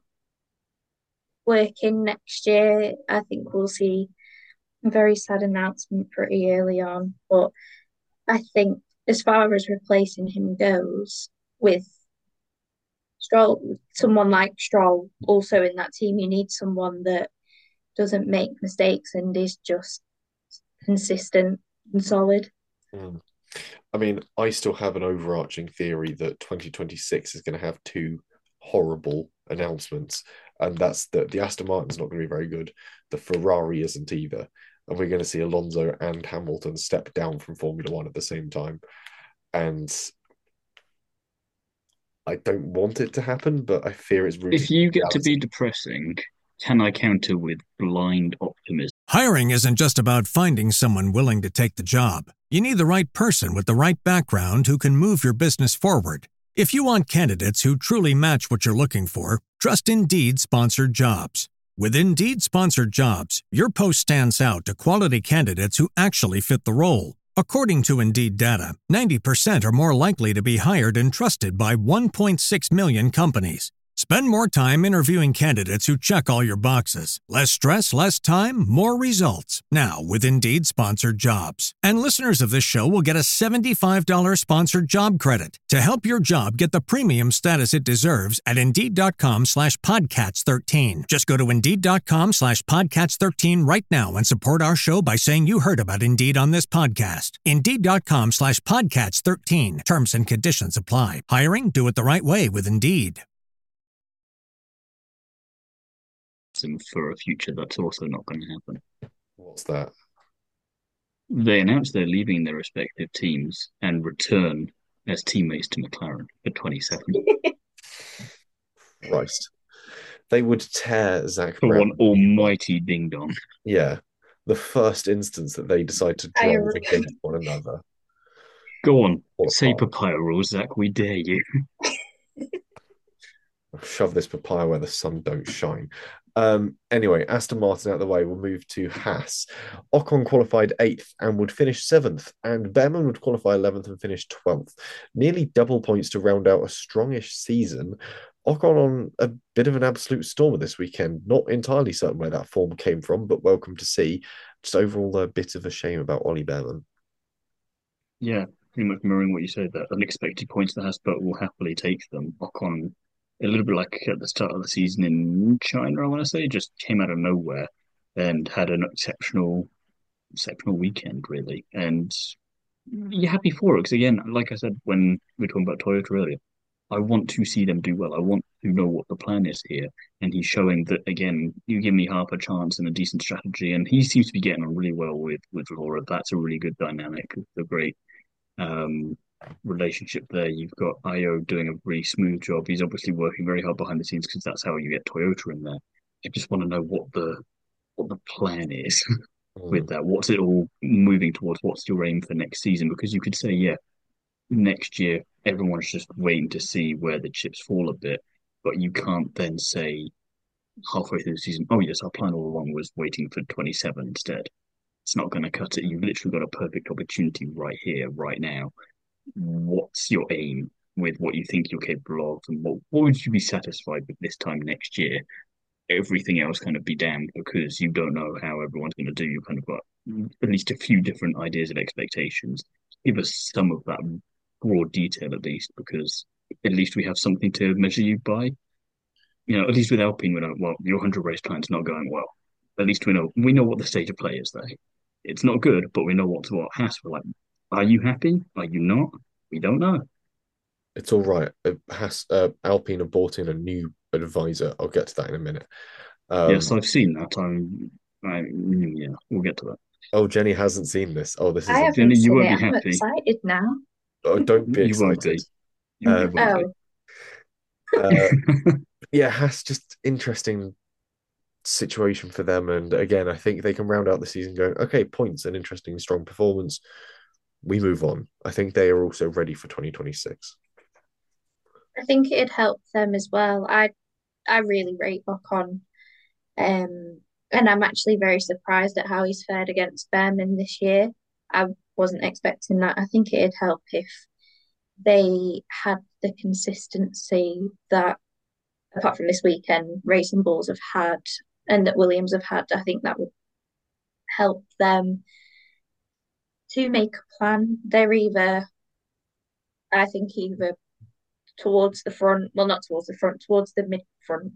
working next year, I think we'll see a very sad announcement pretty early on. But I think as far as replacing him goes, with Stroll, someone like Stroll also in that team, you need someone that doesn't make mistakes and is just consistent and solid. Mm. I mean, I still have an overarching theory that twenty twenty-six is going to have two horrible announcements, and that's that the Aston Martin's not going to be very good. The Ferrari isn't either. And we're going to see Alonso and Hamilton step down from Formula One at the same time. And I don't want it to happen, but I fear it's rooted If you get reality. to be depressing, can I counter with blind optimism? Hiring isn't just about finding someone willing to take the job. You need the right person with the right background who can move your business forward. If you want candidates who truly match what you're looking for, trust Indeed sponsored jobs. With Indeed sponsored jobs, your post stands out to quality candidates who actually fit the role. According to Indeed data, ninety percent are more likely to be hired and trusted by one point six million companies. Spend more time interviewing candidates who check all your boxes. Less stress, less time, more results. Now with Indeed sponsored jobs. And listeners of this show will get a seventy-five dollars sponsored job credit to help your job get the premium status it deserves at Indeed.com slash Podcats 13. Just go to Indeed.com slash Podcats 13 right now and support our show by saying you heard about Indeed on this podcast. Indeed.com slash Podcats 13. Terms and conditions apply. Hiring? Do it the right way with Indeed. For a future that's also not going to happen. What's that? They announced they're leaving their respective teams and return as teammates to McLaren for twenty-seven. Christ. They would tear Zach For Brown. one almighty ding dong. Yeah. The first instance that they decide to I drive agree. against one another. Go on, What a say part. papaya rules, Zach, we dare you. Shove this papaya where the sun don't shine. Um, anyway, Aston Martin out of the way, we'll move to Haas. Ocon qualified eighth and would finish seventh, and Behrman would qualify eleventh and finish twelfth. Nearly double points to round out a strongish season. Ocon on a bit of an absolute stormer this weekend. Not entirely certain where that form came from, but welcome to see. Just overall a bit of a shame about Ollie Behrman. Yeah, pretty much mirroring what you said, that unexpected points that Haas, but will happily take them. Ocon, a little bit like at the start of the season in China, I want to say, just came out of nowhere and had an exceptional, exceptional weekend, really. And you're happy for it because, again, like I said when we were talking about Toyota earlier, I want to see them do well. I want to know what the plan is here. And he's showing that, again, you give me half a chance and a decent strategy. And he seems to be getting on really well with, with Laura. That's a really good dynamic. The great um, relationship there. You've got Io doing a really smooth job. He's obviously working very hard behind the scenes because that's how you get Toyota in there. I just want to know what the what the plan is with Mm. that. What's it all moving towards? What's your aim for next season? Because you could say, yeah, next year everyone's just waiting to see where the chips fall a bit, but you can't then say halfway through the season, oh yes, our plan all along was waiting for twenty-seven instead. It's not going to cut it. You've literally got a perfect opportunity right here, right now. What's your aim with what you think you're capable of, and what, what would you be satisfied with this time next year? Everything else kind of be damned because you don't know how everyone's going to do. You've kind of got at least a few different ideas of expectations. Give us some of that broad detail at least, because at least we have something to measure you by. You know, at least with Alpine, we know, well, your one hundred race plan's not going well. At least we know we know what the state of play is there. It's not good, but we know what's what. Haas, we're like, are you happy? Are you not? We don't know. It's all right. It has uh, Alpine have brought in a new advisor. I'll get to that in a minute. Yes, Um, I've seen that. I'm, I, mm, yeah, we'll get to that. oh, Jenny hasn't seen this. Oh, this I is a haven't Jenny, you seen won't it. be I'm happy. excited now. oh, don't be You won't excited. be. You, you Um, won't be. Oh, uh, yeah, has just interesting situation for them. And again, I think they can round out the season going, okay, points, an interesting, strong performance. We move on. I think they are also ready for twenty twenty-six. I think it'd help them as well. I I really rate Ocon, um, and I'm actually very surprised at how he's fared against Behrman this year. I wasn't expecting that. I think it'd help if they had the consistency that, apart from this weekend, Racing Bulls have had and that Williams have had. I think that would help them to make a plan. They're either, I think, either towards the front, well, not towards the front, towards the mid front,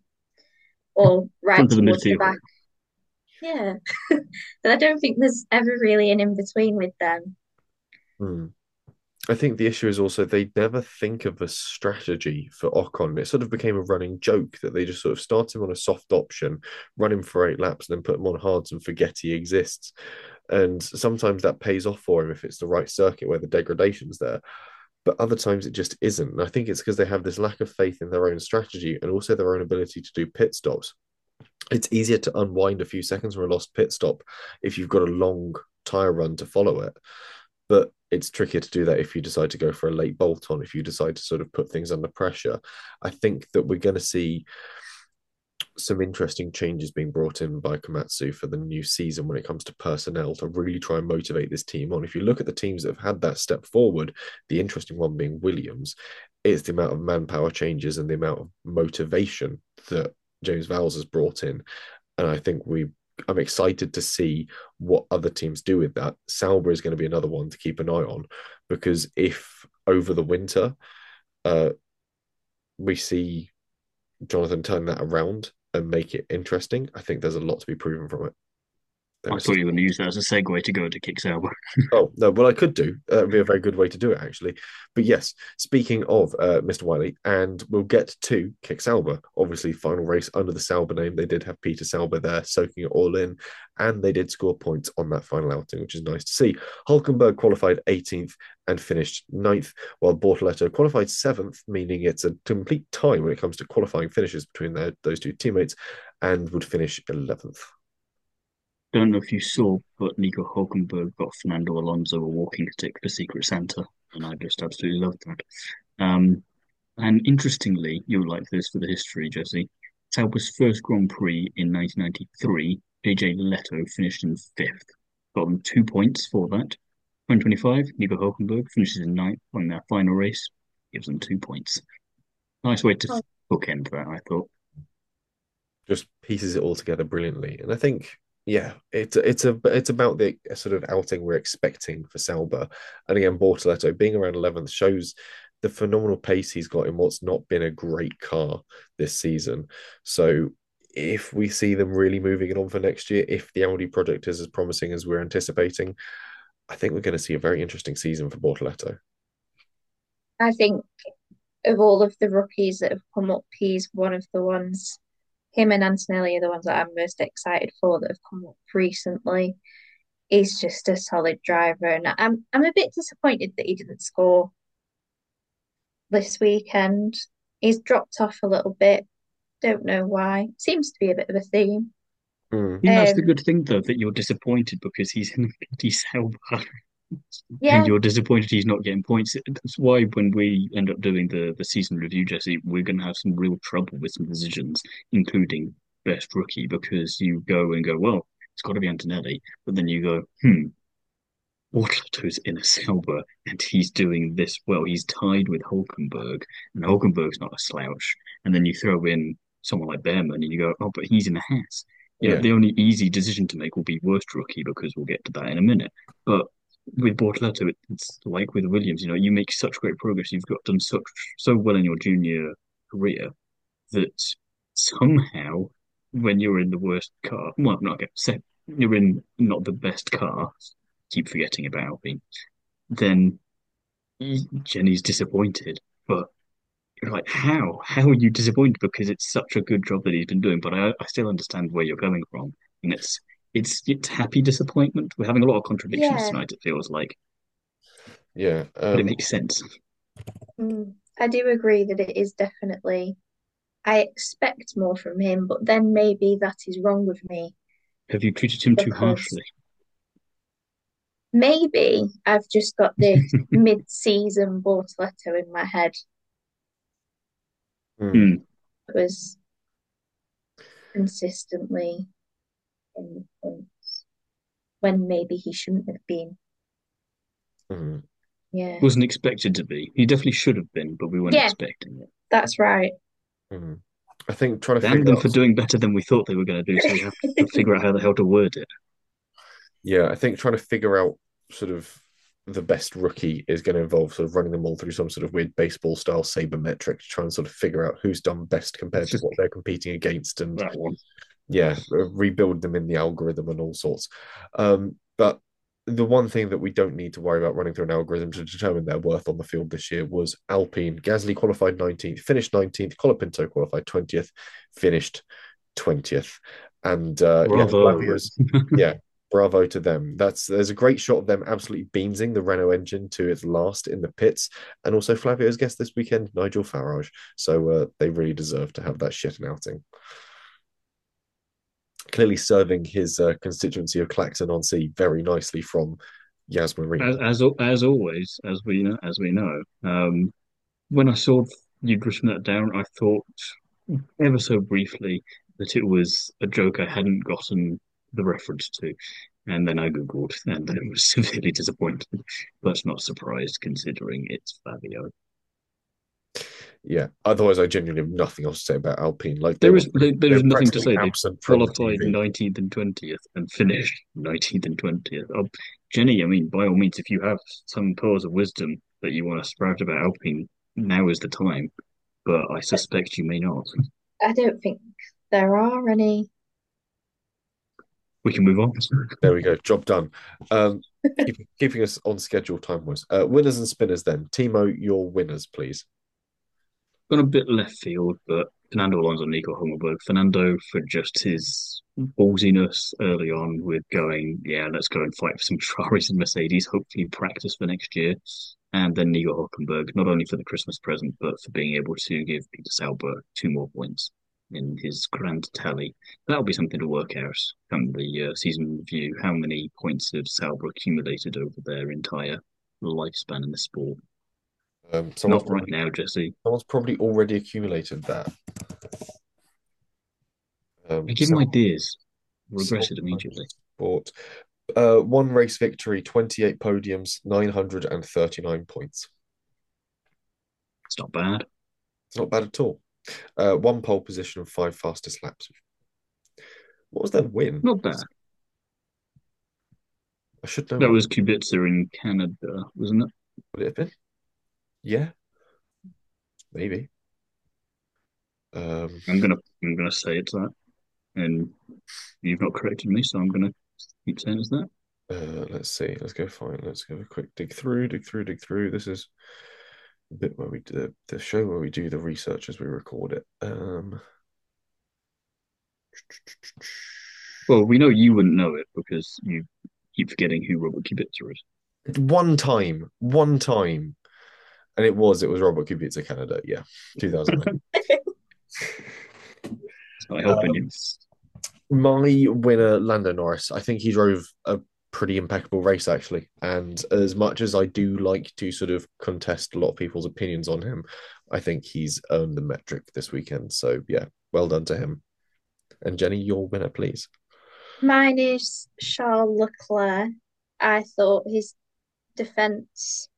or right Front of the towards the midfield. back. Yeah. But I don't think there's ever really an in between with them. Hmm. I think the issue is also they never think of a strategy for Ocon. It sort of became a running joke that they just sort of start him on a soft option, run him for eight laps, and then put him on hards and forget he exists. And sometimes that pays off for him if it's the right circuit where the degradation's there. But other times it just isn't. And I think it's because they have this lack of faith in their own strategy and also their own ability to do pit stops. It's easier to unwind a few seconds from a lost pit stop if you've got a long tire run to follow it. But it's trickier to do that if you decide to go for a late bolt on, if you decide to sort of put things under pressure. I think that we're going to see some interesting changes being brought in by Komatsu for the new season when it comes to personnel to really try and motivate this team on. If you look at the teams that have had that step forward, the interesting one being Williams, it's the amount of manpower changes and the amount of motivation that James Vowles has brought in. And I think we I'm excited to see what other teams do with that. Sauber is going to be another one to keep an eye on because if over the winter uh, we see Jonathan turn that around and make it interesting, I think there's a lot to be proven from it. There I is thought just you were going to use that as a segue to go to Kick Sauber. Oh, no, well, I could do. That would be a very good way to do it, actually. But yes, speaking of uh, Mister Wiley, and we'll get to Kick Sauber. Obviously, final race under the Sauber name. They did have Peter Sauber there soaking it all in, and they did score points on that final outing, which is nice to see. Hulkenberg qualified eighteenth and finished ninth, while Bortoletto qualified seventh, meaning it's a complete tie when it comes to qualifying finishes between their, those two teammates, and would finish eleventh. Don't know if you saw, but Nico Hulkenberg got Fernando Alonso a walking stick for Secret Santa, and I just absolutely loved that. Um, and interestingly, you'll like this for the history, Jesse. Sauber's first Grand Prix in nineteen ninety-three, J J Leto finished in fifth. Got them two points for that. twenty twenty-five, Nico Hulkenberg finishes in ninth on their final race, gives them two points. Nice way to Oh, bookend that, I thought. Just pieces it all together brilliantly. And I think, yeah, it's it's a it's about the sort of outing we're expecting for Sauber. And again, Bortoletto being around eleventh shows the phenomenal pace he's got in what's not been a great car this season. So if we see them really moving it on for next year, if the Audi project is as promising as we're anticipating, I think we're going to see a very interesting season for Bortoletto. I think of all of the rookies that have come up, he's one of the ones, him and Antonelli are the ones that I'm most excited for that have come up recently. He's just a solid driver, and I'm I'm a bit disappointed that he didn't score this weekend. He's dropped off a little bit. Don't know why. Seems to be a bit of a theme. Mm. I think that's the Um, good thing, though, that you're disappointed because he's in a bloody Sauber, and yeah, you're disappointed he's not getting points. That's why when we end up doing the the season review, Jesse, we're going to have some real trouble with some decisions, including best rookie, because you go and go, well, it's got to be Antonelli, but then you go, hmm, Bortolato's in a Sauber and he's doing this well. He's tied with Hulkenberg, and Hulkenberg's not a slouch. And then you throw in someone like Behrman, and you go, oh, but he's in a Haas. You know, Yeah, the only easy decision to make will be worst rookie because we'll get to that in a minute. But with Bortolato, it's like with Williams. You know, you make such great progress. You've got done such so well in your junior career that somehow, when you're in the worst car, well, not get say you're in not the best car. Keep forgetting about Alpine. Then Jenny's disappointed, but you're like, how? How are you disappointed? Because it's such a good job that he's been doing. But I, I still understand where you're coming from, and it's it's it's happy disappointment. We're having a lot of contradictions yeah. tonight. It feels like, yeah. but it Um, makes sense. Mm, I do agree that it is definitely. I expect more from him, but then maybe that is wrong with me Have you treated him too because harshly? maybe I've just got this mid-season Bortoletto in my head. mm, Hmm. It was consistently in the points when maybe he shouldn't have been. mm, Yeah. Wasn't expected to be. He definitely should have been, but we weren't Yeah, expecting it. that's right. mm. I think trying to Damn figure them out, for doing better than we thought they were going to do. So we have to figure out how the hell to word it. yeah, I think trying to figure out sort of the best rookie is going to involve sort of running them all through some sort of weird baseball style sabermetric to try and sort of figure out who's done best compared to what they're competing against, and That one. yeah, rebuild them in the algorithm and all sorts. Um, but the one thing that we don't need to worry about running through an algorithm to determine their worth on the field this year was Alpine. Gasly qualified nineteenth, finished nineteenth. Colapinto qualified twentieth, finished twentieth. And uh, yeah, Bravo. Flavia's, yeah, bravo to them. That's there's a great shot of them absolutely beansing the Renault engine to its last in the pits, and also Flavio's guest this weekend, Nigel Farage. So uh, they really deserve to have that shit an outing. Clearly serving his uh, constituency of Clacton on Sea very nicely from Yas As Marina. as as always, as we know, as we know. Um, when I saw you'd written that down, I thought ever so briefly that it was a joke I hadn't gotten the reference to, and then I googled, and then was severely disappointed, but not surprised considering it's Fabio. Yeah. Otherwise, I genuinely have nothing else to say about Alpine. Like they There were, is there they is were nothing to practically say. They absent from the qualified T V. nineteenth and twentieth and finished nineteenth and twentieth. Oh, Jenny, I mean, by all means, if you have some pearls of wisdom that you want to sprout about Alpine, now is the time. But I suspect you may not. I don't think there are any. We can move on. There we go. Job done. Um, keep, keeping us on schedule time wise. Uh, winners and spinners then. Timo, your winners, please. Gone a bit left field, but Fernando Alonso and Nico Hulkenberg. Fernando for just his ballsiness early on with going, yeah, let's go and fight for some Ferraris and Mercedes, hopefully practice for next year. And then Nico Hulkenberg, not only for the Christmas present, but for being able to give Peter Sauber two more points in his grand tally. That'll be something to work out come the uh, season review. How many points have Sauber accumulated over their entire lifespan in the sport? Um, someone's Not right probably, now, Jesse. someone's probably already accumulated that. I Um, give him so, ideas. so Regretted immediately. sport. Uh, one race victory, twenty-eight podiums, nine hundred thirty-nine points. It's not bad. It's not bad at all. Uh, one pole position and five fastest laps. What was their win? Not bad. I should know. That What was Kubica in Canada, wasn't it? would it have been? Yeah, maybe. Um, I'm gonna I'm gonna say it's that. And you've not corrected me, so I'm gonna keep saying it's that. uh, let's see. Let's go find. Let's have a quick dig through, dig through, dig through. This is the bit where we do the, the show where we do the research as we record it. Um, Well, we know you wouldn't know it because you keep forgetting who Robert Kubica is. one time, one time. And it was, it was Robert Kubica Canada, yeah, two thousand nine. It's not helping Um, you. my winner, Lando Norris, I think he drove a pretty impeccable race, actually. And as much as I do like to sort of contest a lot of people's opinions on him, I think he's earned the metric this weekend. So, yeah, well done to him. And Jenny, your winner, please. Mine is Charles Leclerc. I thought his defense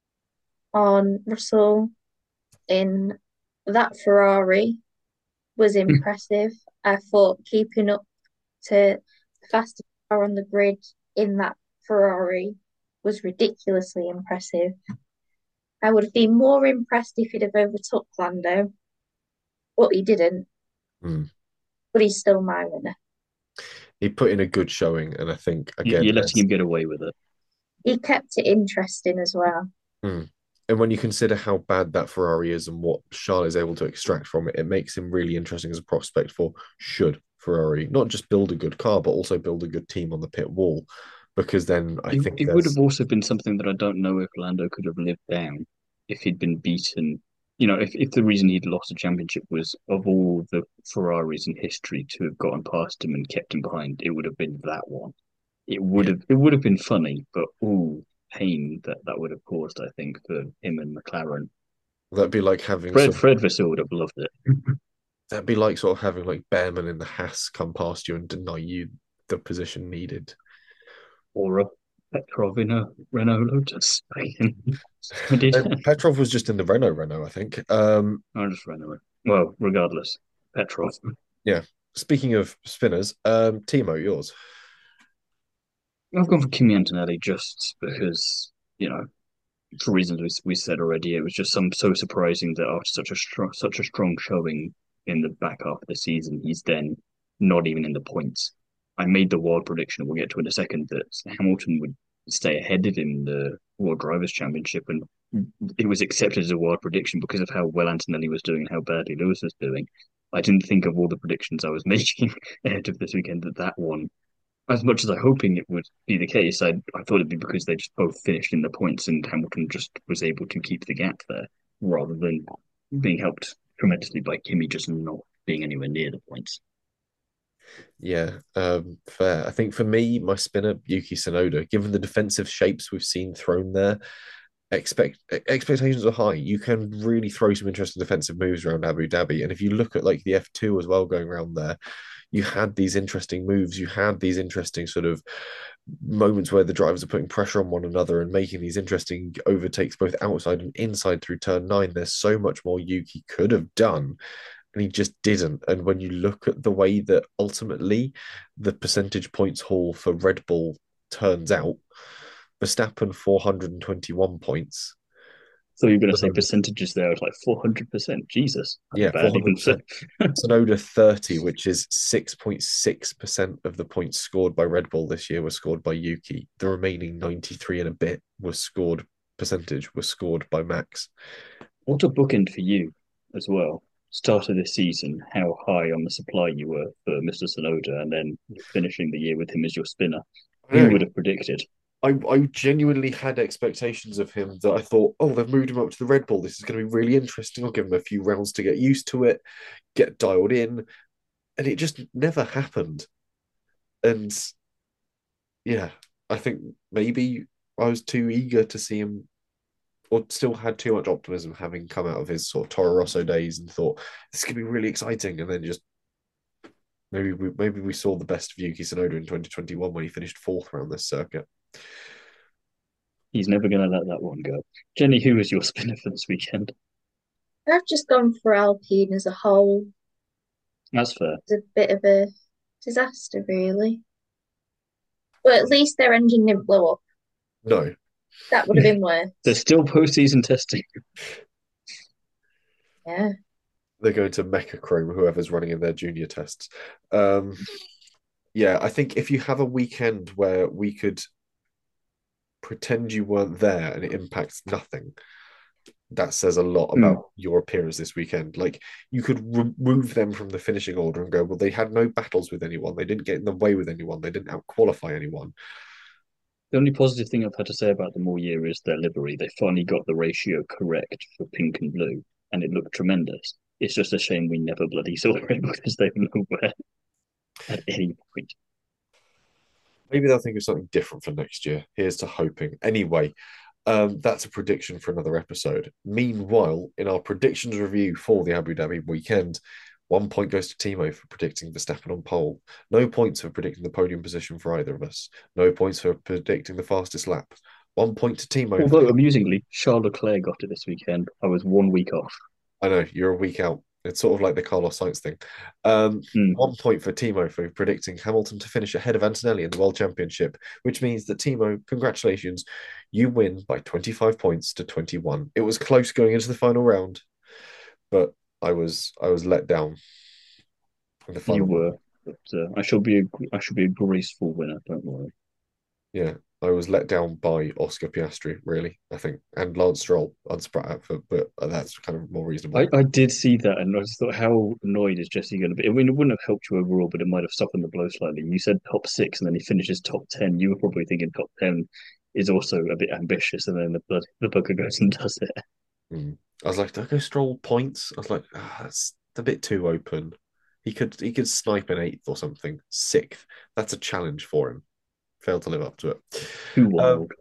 on Russell in that Ferrari was impressive. I thought keeping up to the fastest car on the grid in that Ferrari was ridiculously impressive. I would have been more impressed if he'd have overtook Lando, but he didn't. Mm. But he's still my winner. He put in a good showing, and I think, You- again, You're letting there's- him get away with it. He kept it interesting as well. Mm. And when you consider how bad that Ferrari is and what Charles is able to extract from it, it makes him really interesting as a prospect for should Ferrari not just build a good car, but also build a good team on the pit wall. Because then I It, think it would there's have also been something that I don't know if Lando could have lived down if he'd been beaten. You know, if, if the reason he'd lost the championship was of all the Ferraris in history to have gotten past him and kept him behind, it would have been that one. It would Yeah. have it would have been funny, but ooh, pain that that would have caused, I think, for him and McLaren. that'd be like having Fred sort of, Fred Vasseur would have loved it. that'd be like sort of having like Behrman in the Haas come past you and deny you the position needed. Or a Petrov in a Renault Lotus. I did. And Petrov was just in the Renault Renault, I think. Um, I just ran away. Well, regardless, Petrov. yeah. Speaking of spinners, um, Timo, yours. I've gone for Kimi Antonelli just because, you know, for reasons we, we said already, it was just some so surprising that after such a strong such a strong showing in the back half of the season, he's then not even in the points. I made the wild prediction, we'll get to in a second, that Hamilton would stay ahead of him in the World Drivers' Championship, and it was accepted as a wild prediction because of how well Antonelli was doing and how badly Lewis was doing. I didn't think of all the predictions I was making ahead of this weekend that that one, as much as I'm hoping it would be the case, I I thought it'd be because they just both finished in the points and Hamilton just was able to keep the gap there rather than being helped tremendously by Kimi just not being anywhere near the points. Yeah, um, fair. I think for me, my spinner, Yuki Tsunoda, given the defensive shapes we've seen thrown there, expect expectations are high. You can really throw some interesting defensive moves around Abu Dhabi. And if you look at like the F two as well going around there, you had these interesting moves, you had these interesting sort of moments where the drivers are putting pressure on one another and making these interesting overtakes both outside and inside through turn nine. There's so much more Yuki could have done, and he just didn't. And when you look at the way that ultimately the percentage points haul for Red Bull turns out, Verstappen four hundred twenty-one points. So you're going to say Um, percentages there of like four hundred percent. Jesus. That's Yeah, bad even four hundred percent. Tsunoda thirty, which is six point six percent of the points scored by Red Bull this year were scored by Yuki. The remaining ninety-three and a bit was scored, percentage was scored by Max. What a bookend for you as well. Start of this season, how high on the supply you were for Mister Sonoda, and then finishing the year with him as your spinner. Who would have predicted? I, I genuinely had expectations of him that I thought, oh, they've moved him up to the Red Bull. This is going to be really interesting. I'll give him a few rounds to get used to it, get dialed in. And it just never happened. And yeah, I think maybe I was too eager to see him, or still had too much optimism having come out of his sort of Toro Rosso days and thought this could be really exciting. And then just maybe we maybe we saw the best of Yuki Tsunoda in twenty twenty-one when he finished fourth around this circuit. He's never going to let that one go. Jenny, who was your spinner for this weekend? I've just gone for Alpine as a whole. That's fair. It's a bit of a disaster, really. But at least their engine didn't blow up. No, That would have been worse. There's still postseason testing. Yeah. they're going to Mechachrome, whoever's running in their junior tests. Um, yeah, I think if you have a weekend where we could pretend you weren't there and it impacts nothing, that says a lot about mm. your appearance this weekend. Like, you could remove them from the finishing order and go, well, they had no battles with anyone. They didn't get in the way with anyone. They didn't out-qualify anyone. The only positive thing I've had to say about them all year is their livery. They finally got the ratio correct for pink and blue, and it looked tremendous. It's just a shame we never bloody saw it because they were nowhere at any point. Maybe they'll think of something different for next year. Here's to hoping. Anyway, um, that's a prediction for another episode. Meanwhile, in our predictions review for the Abu Dhabi weekend, one point goes to Timo for predicting Verstappen on pole. No points for predicting the podium position for either of us. No points for predicting the fastest lap. One point to Timo. Although, for... amusingly, Charles Leclerc got it this weekend. I was one week off. I know, you're a week out. It's sort of like the Carlos Sainz thing. Um, mm. One point for Timo for predicting Hamilton to finish ahead of Antonelli in the World Championship, which means that Timo, congratulations, you win by twenty-five points to twenty-one. It was close going into the final round, but I was I was let down. In the final you were, round. but uh, I shall be a I shall be a graceful winner. Don't worry. Yeah, I was let down by Oscar Piastri, really, I think, and Lance Stroll, unsurprised, but that's kind of more reasonable. I, I did see that, and I just thought, how annoyed is Jesse going to be? I mean, it wouldn't have helped you overall, but it might have softened the blow slightly. You said top six, and then he finishes top ten. You were probably thinking top ten is also a bit ambitious, and then the the bugger goes and does it. Mm. I was like, do I go Stroll points? I was like, oh, that's a bit too open. He could he could snipe an eighth or something. Sixth. That's a challenge for him. Failed to live up to it. Too wild. Um,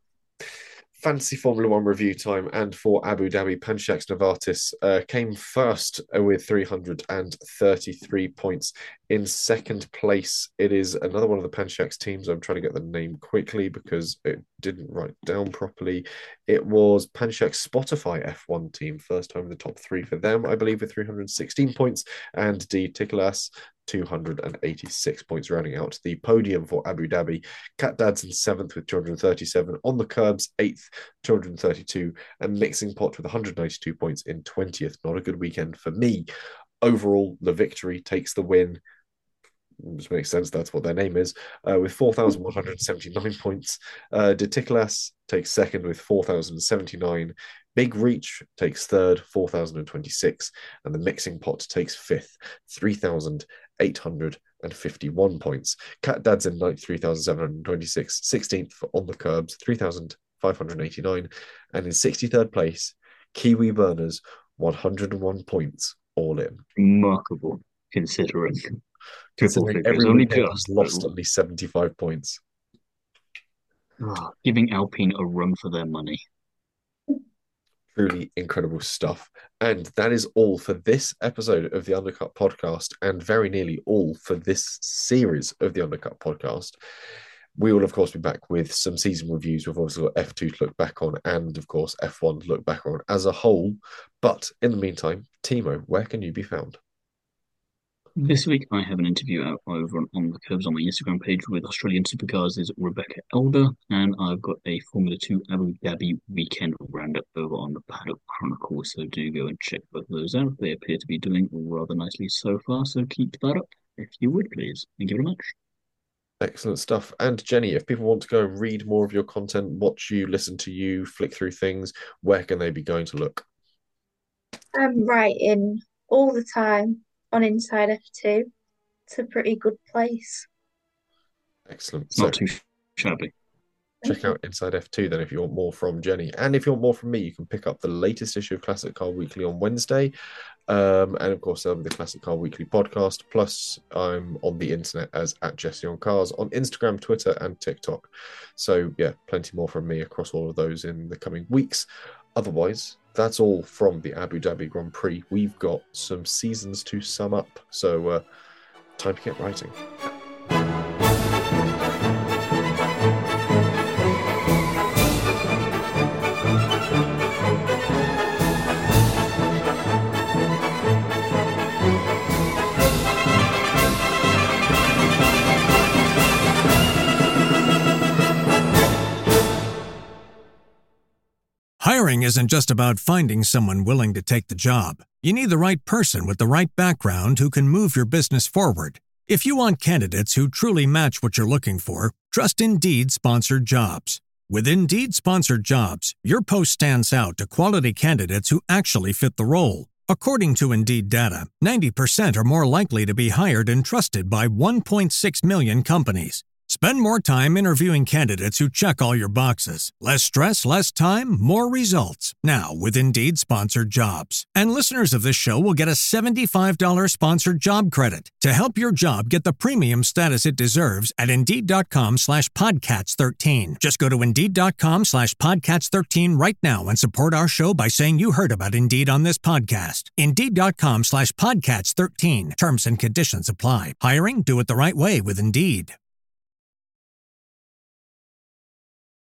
fancy Formula One review time, and for Abu Dhabi, Pancrase Novartis uh, came first with three hundred thirty-three points. In second place, it is another one of the Pancrase teams. I'm trying to get the name quickly because it didn't write down properly. It was Pancrase Spotify F one team, first time in the top three for them, I believe, with three hundred sixteen points, and D Ticklas two hundred eighty-six points, rounding out the podium for Abu Dhabi. Cat Dad's in seventh with two hundred thirty-seven. On the Curbs, eighth, two hundred thirty-two. And Mixing Pot with one hundred ninety-two points in twentieth. Not a good weekend for me. Overall, the victory takes the win. Which makes sense, that's what their name is, uh, with four thousand one hundred seventy-nine points. Uh, De Ticklas takes second with four thousand seventy-nine. Big Reach takes third, four thousand twenty-six. And the Mixing Pot takes fifth, three thousand eight hundred fifty-one points. Cat Dad's in ninth, three thousand seven hundred twenty-six. sixteenth for On the Curbs, three thousand five hundred eighty-nine. And in sixty-third place, Kiwi Burners, one hundred one points all in. Remarkable, considering. Considering everyone has lost only seventy-five points. Oh, giving Alpine a run for their money. Truly incredible stuff. And that is all for this episode of the Undercut Podcast, and very nearly all for this series of the Undercut Podcast. We will, of course, be back with some season reviews. We've also got F two to look back on, and, of course, F one to look back on as a whole. But in the meantime, Timo, where can you be found? This week, I have an interview out over on, on the Curbs on my Instagram page with Australian Supercars' Rebecca Elder, and I've got a Formula two Abu Dhabi weekend roundup over on the Paddock Chronicle, so do go and check both of those out. They appear to be doing rather nicely so far, so keep that up, if you would, please. Thank you very much. Excellent stuff. And Jenny, if people want to go and read more of your content, watch you, listen to you, flick through things, where can they be going to look? I'm writing all the time on Inside F two. It's a pretty good place. Excellent. So, not too shabby. Check out Inside F two then if you want more from Jenny. And if you want more from me, you can pick up the latest issue of Classic Car Weekly on Wednesday. Um, and of course, um, the Classic Car Weekly podcast. Plus, I'm on the internet as at Jesse on Cars on Instagram, Twitter, and TikTok. So, yeah, plenty more from me across all of those in the coming weeks. Otherwise, that's all from the Abu Dhabi Grand Prix. We've got some seasons to sum up. So, uh, time to get writing. Hiring isn't just about finding someone willing to take the job. You need the right person with the right background who can move your business forward. If you want candidates who truly match what you're looking for, trust Indeed Sponsored Jobs. With Indeed Sponsored Jobs, your post stands out to quality candidates who actually fit the role. According to Indeed data, ninety percent are more likely to be hired and trusted by one point six million companies. Spend more time interviewing candidates who check all your boxes. Less stress, less time, more results. Now, with Indeed Sponsored Jobs. And listeners of this show will get a seventy-five dollars sponsored job credit to help your job get the premium status it deserves at Indeed.com slash Podcats 13. Just go to Indeed.com slash Podcats 13 right now and support our show by saying you heard about Indeed on this podcast. Indeed.com slash Podcats 13. Terms and conditions apply. Hiring? Do it the right way with Indeed.